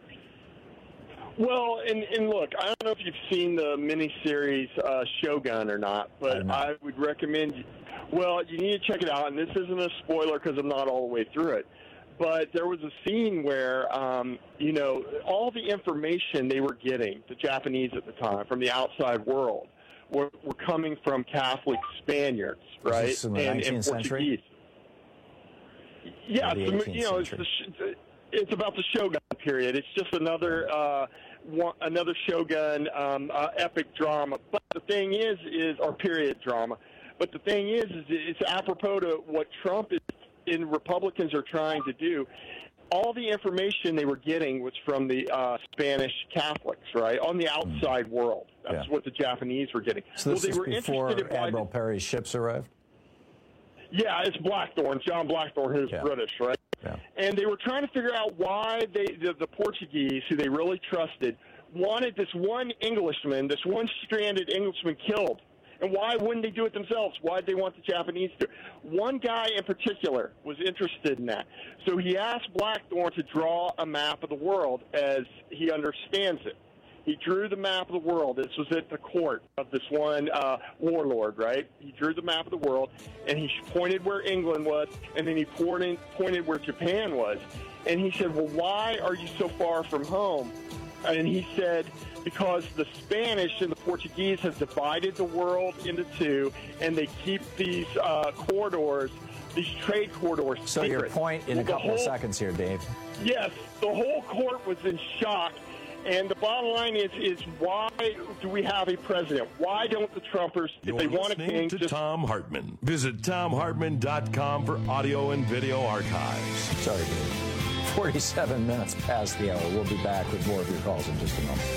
Well, and, and look, I don't know if you've seen the miniseries uh, Shogun or not, but I, I would recommend. You, well, you need to check it out, and this isn't a spoiler because I'm not all the way through it. But there was a scene where, um, you know, all the information they were getting, the Japanese at the time, from the outside world, were, were coming from Catholic Spaniards, right? Is this in the and, nineteenth and century? Yeah, the it's, you know, it's, the, it's about the Shogun period. It's just another uh, one, another Shogun um, uh, epic drama. But the thing is, is or period drama. But the thing is, is it's apropos to what Trump is and Republicans are trying to do. All the information they were getting was from the uh, Spanish Catholics, right, on the outside mm. world. That's yeah. what the Japanese were getting. So this well, they is were before interested in Admiral Perry's ships arrived? Yeah, it's Blackthorne, John Blackthorne, who's yeah. British, right? Yeah. And they were trying to figure out why they, the, the Portuguese, who they really trusted, wanted this one Englishman, this one stranded Englishman killed. And why wouldn't they do it themselves? Why did they want the Japanese to? One guy in particular was interested in that. So he asked Blackthorne to draw a map of the world as he understands it. He drew the map of the world. This was at the court of this one uh, warlord, right? He drew the map of the world, and he pointed where England was, and then he pointed, pointed where Japan was. And he said, well, why are you so far from home? And he said, because the Spanish and the Portuguese have divided the world into two, and they keep these uh, corridors, these trade corridors So secret. your point in well, a couple whole, of seconds here, Dave. Yes, the whole court was in shock. And the bottom line is, is why do we have a president? Why don't the Trumpers, if You're they want a listening king, to just... Tom Hartman. Visit tom hartman dot com for audio and video archives. Sorry, Dave. forty-seven minutes past the hour. We'll be back with more of your calls in just a moment.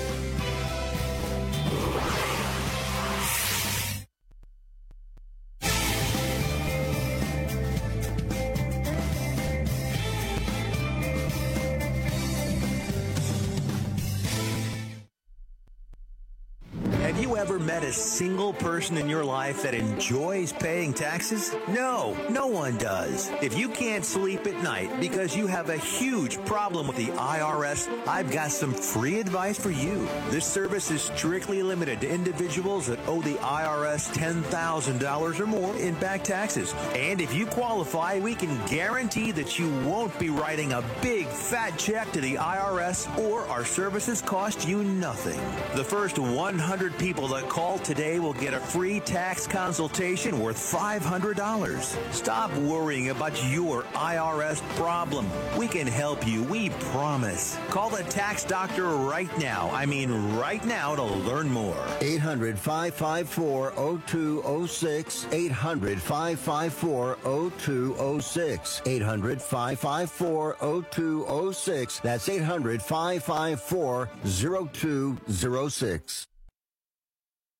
Have you ever met a single person in your life that enjoys paying taxes? No, no one does. If you can't sleep at night because you have a huge problem with the I R S, I've got some free advice for you. This service is strictly limited to individuals that owe the I R S ten thousand dollars or more in back taxes. And if you qualify, we can guarantee that you won't be writing a big fat check to the I R S, or our services cost you nothing. The first one hundred people that call today will get a free tax consultation worth five hundred dollars. Stop worrying about your I R S problem. We can help you, we promise. Call the tax doctor right now. I mean right now to learn more. eight hundred, five five four, oh two oh six. eight hundred, five five four, oh two oh six. eight hundred, five five four, oh two oh six. That's eight hundred, five five four, oh two oh six.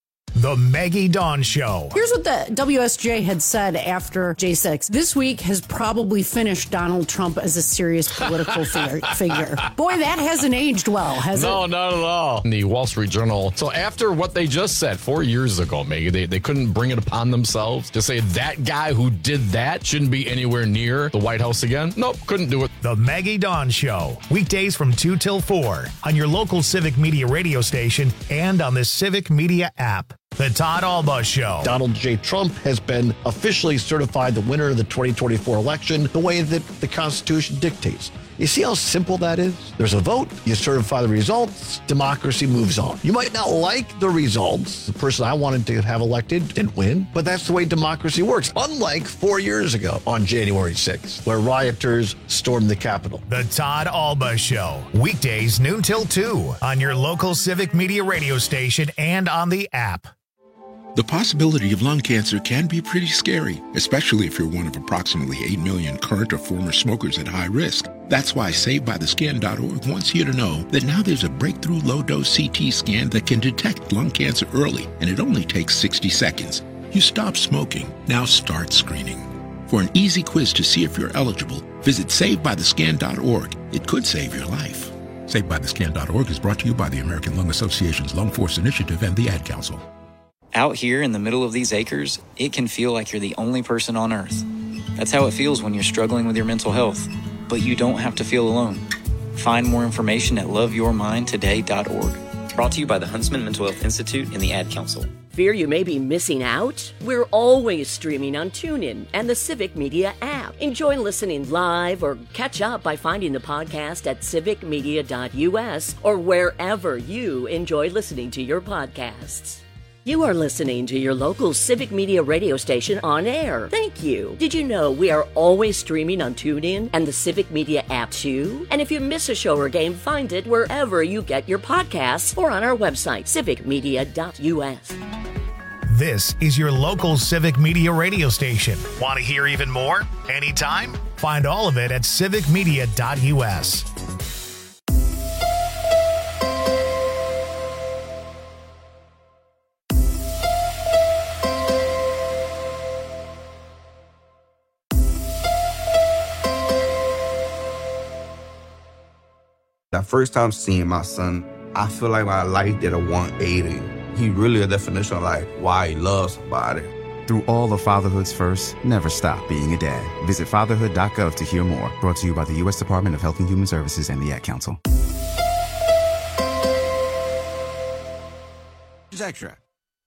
The Maggie Dawn Show. Here's what the W S J had said after J six. This week has probably finished Donald Trump as a serious political figure. figure. Boy, that hasn't aged well, has no, it? No, not at all. In the Wall Street Journal. So after what they just said four years ago, Maggie, they, they couldn't bring it upon themselves to say that guy who did that shouldn't be anywhere near the White House again. Nope, couldn't do it. The Maggie Dawn Show. Weekdays from two till four on your local Civic Media radio station and on the Civic Media app. The Todd Alba Show. Donald J. Trump has been officially certified the winner of the twenty twenty-four election the way that the Constitution dictates. You see how simple that is? There's a vote, you certify the results, democracy moves on. You might not like the results. The person I wanted to have elected didn't win, but that's the way democracy works. Unlike four years ago on January sixth, where rioters stormed the Capitol. The Todd Alba Show. Weekdays noon till two on your local Civic Media radio station and on the app. The possibility of lung cancer can be pretty scary, especially if you're one of approximately eight million current or former smokers at high risk. That's why Saved By The Skin dot org wants you to know that now there's a breakthrough low-dose C T scan that can detect lung cancer early, and it only takes sixty seconds. You stop smoking, now start screening. For an easy quiz to see if you're eligible, visit Saved By The Skin dot org. It could save your life. Saved By The Skin dot org is brought to you by the American Lung Association's Lung Force Initiative and the Ad Council. Out here in the middle of these acres, it can feel like you're the only person on Earth. That's how it feels when you're struggling with your mental health. But you don't have to feel alone. Find more information at love your mind today dot org. Brought to you by the Huntsman Mental Health Institute and the Ad Council. Fear you may be missing out? We're always streaming on TuneIn and the Civic Media app. Enjoy listening live or catch up by finding the podcast at civic media dot u s or wherever you enjoy listening to your podcasts. You are listening to your local Civic Media radio station on air. Thank you. Did you know we are always streaming on TuneIn and the Civic Media app too? And if you miss a show or game, find it wherever you get your podcasts or on our website, civic media dot u s. This is your local Civic Media radio station. Want to hear even more? Anytime? Find all of it at civic media dot u s. The first time seeing my son, I feel like my life did a one eighty. He really a definition of like why he loves somebody. Through all of fatherhood's first, never stop being a dad. Visit fatherhood dot gov to hear more. Brought to you by the U S Department of Health and Human Services and the Ad Council. It's extra.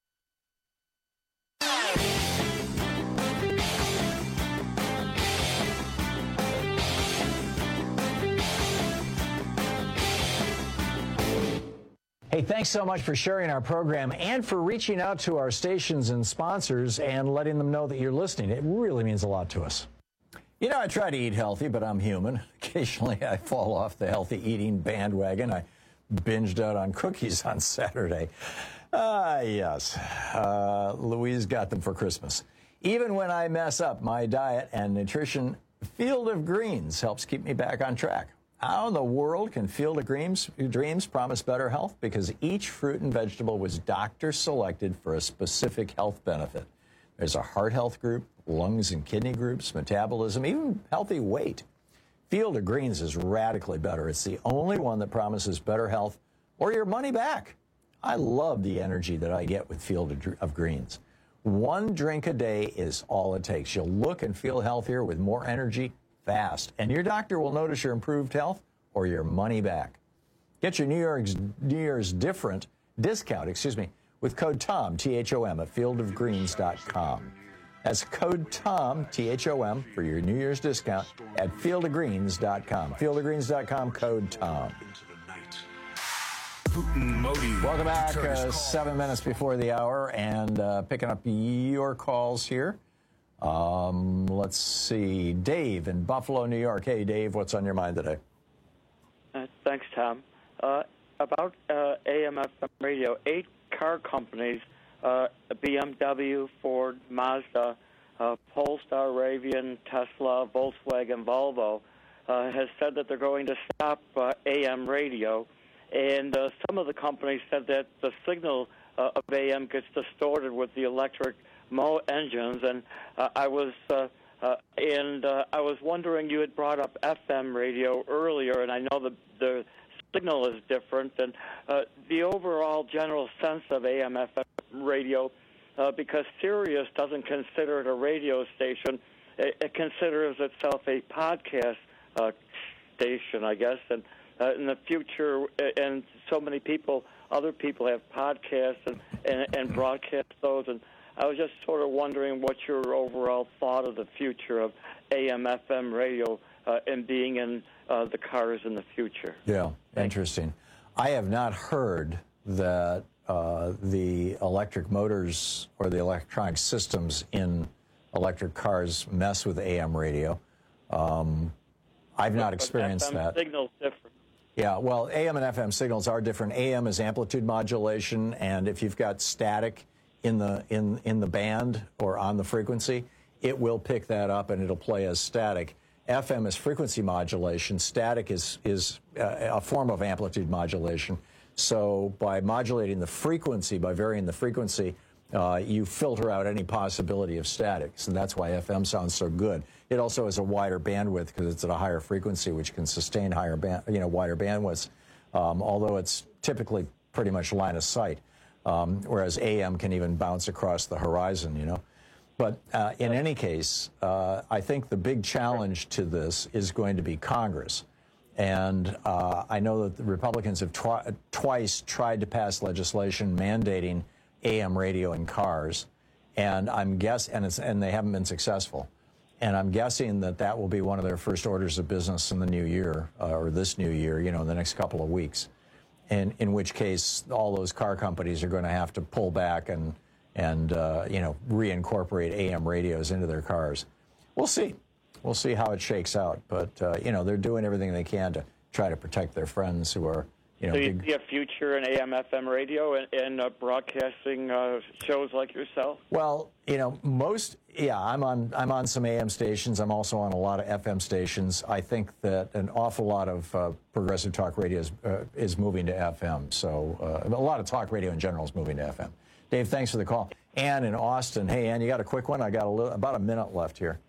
Hey, thanks so much for sharing our program and for reaching out to our stations and sponsors and letting them know that you're listening. It really means a lot to us. You know, I try to eat healthy, but I'm human. Occasionally, I fall off the healthy eating bandwagon. I binged out on cookies on Saturday. Ah, uh, yes. Uh, Louise got them for Christmas. Even when I mess up my diet and nutrition, Field of Greens helps keep me back on track. How in the world can Field of Dreams, Dreams promise better health? Because each fruit and vegetable was doctor selected for a specific health benefit. There's a heart health group, lungs and kidney groups, metabolism, even healthy weight. Field of Greens is radically better. It's the only one that promises better health or your money back. I love the energy that I get with Field of Greens. One drink a day is all it takes. You'll look and feel healthier with more energy fast, and your doctor will notice your improved health or your money back. Get your New Year's, New Year's different discount, excuse me, with code TOM, T H O M, at field of greens dot com. That's code TOM, T H O M, for your New Year's discount at field of greens dot com. field of greens dot com, code TOM. Welcome back, uh, seven minutes before the hour, and uh, picking up your calls here. Um, let's see. Dave in Buffalo, New York. Hey, Dave, what's on your mind today? Uh, thanks, Tom. Uh, about uh, A M F M radio, eight car companies, uh, B M W, Ford, Mazda, uh, Polestar, Rivian, Tesla, Volkswagen, Volvo, uh, has said that they're going to stop uh, A M radio. And uh, some of the companies said that the signal uh, of A M gets distorted with the electric mo engines, and uh, I was uh, uh, and uh, I was wondering, you had brought up F M radio earlier, and I know the the signal is different, and uh, the overall general sense of A M F M radio, uh, because Sirius doesn't consider it a radio station, it, it considers itself a podcast uh, station, I guess, and uh, in the future, and so many people, other people have podcasts and, and, and broadcast those, and I was just sort of wondering what your overall thought of the future of A M F M radio uh, and being in uh, the cars in the future. Yeah, interesting. I have not heard that uh, the electric motors or the electronic systems in electric cars mess with A M radio. Um, I've not experienced F M that. Signal's different. Yeah, well, A M and F M signals are different. A M is amplitude modulation, and if you've got static in the in in the band or on the frequency, it will pick that up and it'll play as static. F M is frequency modulation. Static is is uh, a form of amplitude modulation. So by modulating the frequency, by varying the frequency, uh, you filter out any possibility of static. So that's why F M sounds so good. It also has a wider bandwidth because it's at a higher frequency, which can sustain higher band, you know, wider bandwidths. Um, although it's typically pretty much line of sight, um, whereas A M can even bounce across the horizon, you know. But uh, in any case, uh, I think the big challenge to this is going to be Congress. And uh, I know that the Republicans have twi- twice tried to pass legislation mandating A M radio in cars, and I'm guess and it's and they haven't been successful. And I'm guessing that that will be one of their first orders of business in the new year, uh, or this new year, you know, in the next couple of weeks. And in which case, all those car companies are going to have to pull back and and uh, you know, reincorporate A M radios into their cars. We'll see. We'll see how it shakes out. But uh, you know, they're doing everything they can to try to protect their friends who are, you know. So you big... see a future in A M F M radio and, and uh, broadcasting uh, shows like yourself? Well, you know, most, yeah, I'm on I'm on some A M stations. I'm also on a lot of F M stations. I think that an awful lot of uh, progressive talk radio is, uh, is moving to F M. So uh, a lot of talk radio in general is moving to F M. Dave, thanks for the call. Ann in Austin. Hey, Ann, you got a quick one? I got a little, about a minute left here.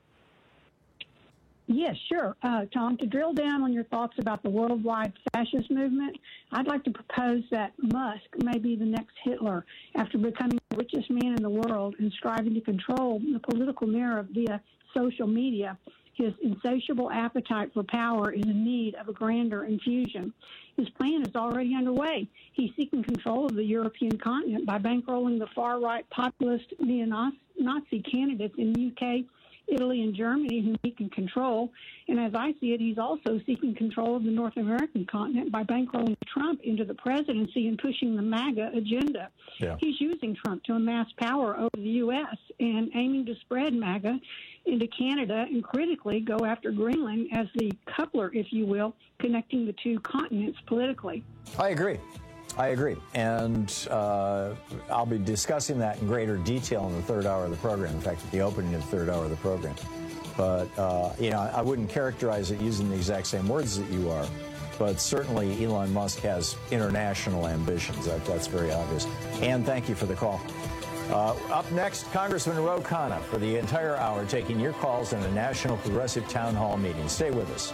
Yes, sure. Uh, Tom, to drill down on your thoughts about the worldwide fascist movement, I'd like to propose that Musk may be the next Hitler after becoming the richest man in the world and striving to control the political narrative via social media. His insatiable appetite for power is in need of a grander infusion. His plan is already underway. He's seeking control of the European continent by bankrolling the far-right populist neo-Nazi candidates in the U K, Italy, and Germany whom he can control. And as I see it, he's also seeking control of the North American continent by bankrolling Trump into the presidency and pushing the MAGA agenda. Yeah. He's using Trump to amass power over the U S and aiming to spread MAGA into Canada and critically go after Greenland as the coupler, if you will, connecting the two continents politically. I agree. I agree. And uh, I'll be discussing that in greater detail in the third hour of the program. In fact, at the opening of the third hour of the program. But, uh, you know, I wouldn't characterize it using the exact same words that you are. But certainly Elon Musk has international ambitions. That, that's very obvious. And thank you for the call. Uh, up next, Congressman Ro Khanna for the entire hour, taking your calls in a National Progressive Town Hall meeting. Stay with us.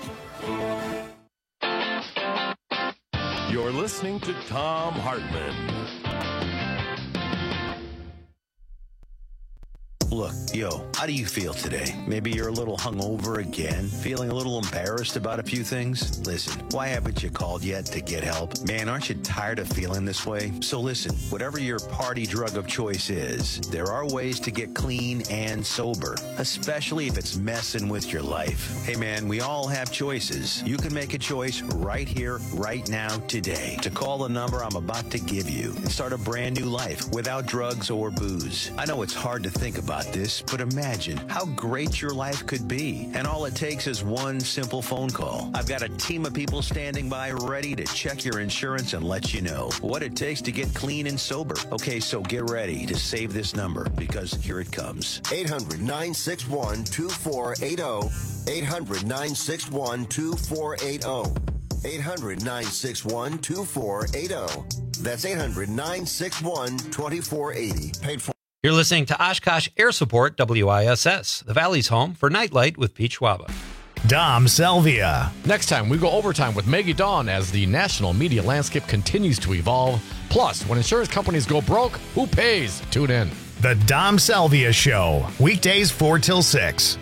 You're listening to Thom Hartmann. Look, yo, how do you feel today? Maybe you're a little hungover again, feeling a little embarrassed about a few things? Listen, why haven't you called yet to get help? Man, aren't you tired of feeling this way? So listen, whatever your party drug of choice is, there are ways to get clean and sober, especially if it's messing with your life. Hey man, we all have choices. You can make a choice right here, right now, today, to call the number I'm about to give you and start a brand new life without drugs or booze. I know it's hard to think about this, but imagine how great your life could be. And all it takes is one simple phone call. I've got a team of people standing by ready to check your insurance and let you know what it takes to get clean and sober. Okay, so get ready to save this number because here it comes. eight hundred, nine six one, two four eight zero. eight hundred, nine six one, two four eight zero. eight hundred, nine six one, two four eight zero. That's eight hundred, nine six one, two four eight zero. Paid for. You're listening to Oshkosh Air Support W I S S, the Valley's home for Nightlight with Pete Schwaba. Dom Salvia. Next time, we go overtime with Maggie Dawn as the national media landscape continues to evolve. Plus, when insurance companies go broke, who pays? Tune in. The Dom Salvia Show, weekdays four till six.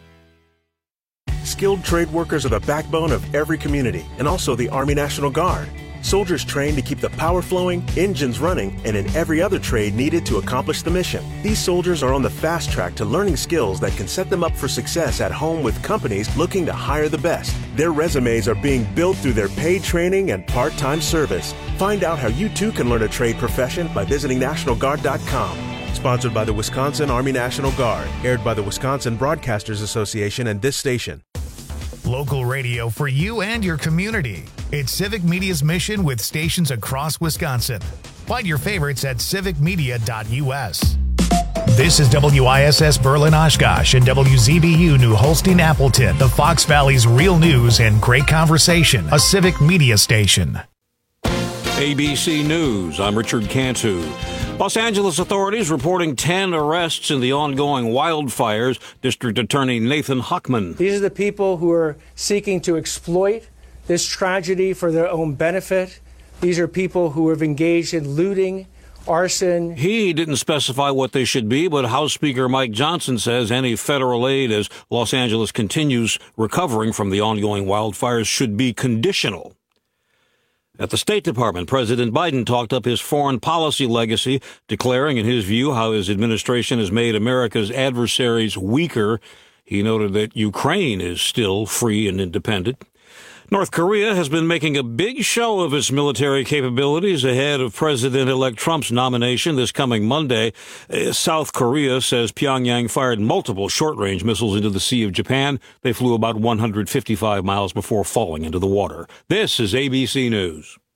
Skilled trade workers are the backbone of every community and also the Army National Guard. Soldiers trained to keep the power flowing, engines running, and in every other trade needed to accomplish the mission. These soldiers are on the fast track to learning skills that can set them up for success at home with companies looking to hire the best. Their resumes are being built through their paid training and part-time service. Find out how you too can learn a trade profession by visiting National Guard dot com. Sponsored by the Wisconsin Army National Guard. Aired by the Wisconsin Broadcasters Association and this station. Local radio for you and your community. It's Civic Media's mission with stations across Wisconsin. Find your favorites at civic media dot u s. This is W I S S Berlin Oshkosh and W Z B U New Holstein Appleton, the Fox Valley's real news and great conversation, a Civic Media station. A B C News, I'm Richard Cantu. Los Angeles authorities reporting ten arrests in the ongoing wildfires. District Attorney Nathan Huckman. These are the people who are seeking to exploit this tragedy for their own benefit. These are people who have engaged in looting, arson. He didn't specify what they should be, but House Speaker Mike Johnson says any federal aid as Los Angeles continues recovering from the ongoing wildfires should be conditional. At the State Department, President Biden talked up his foreign policy legacy, declaring, in his view, how his administration has made America's adversaries weaker. He noted that Ukraine is still free and independent. North Korea has been making a big show of its military capabilities ahead of President-elect Trump's nomination this coming Monday. South Korea says Pyongyang fired multiple short-range missiles into the Sea of Japan. They flew about one hundred fifty-five miles before falling into the water. This is A B C News.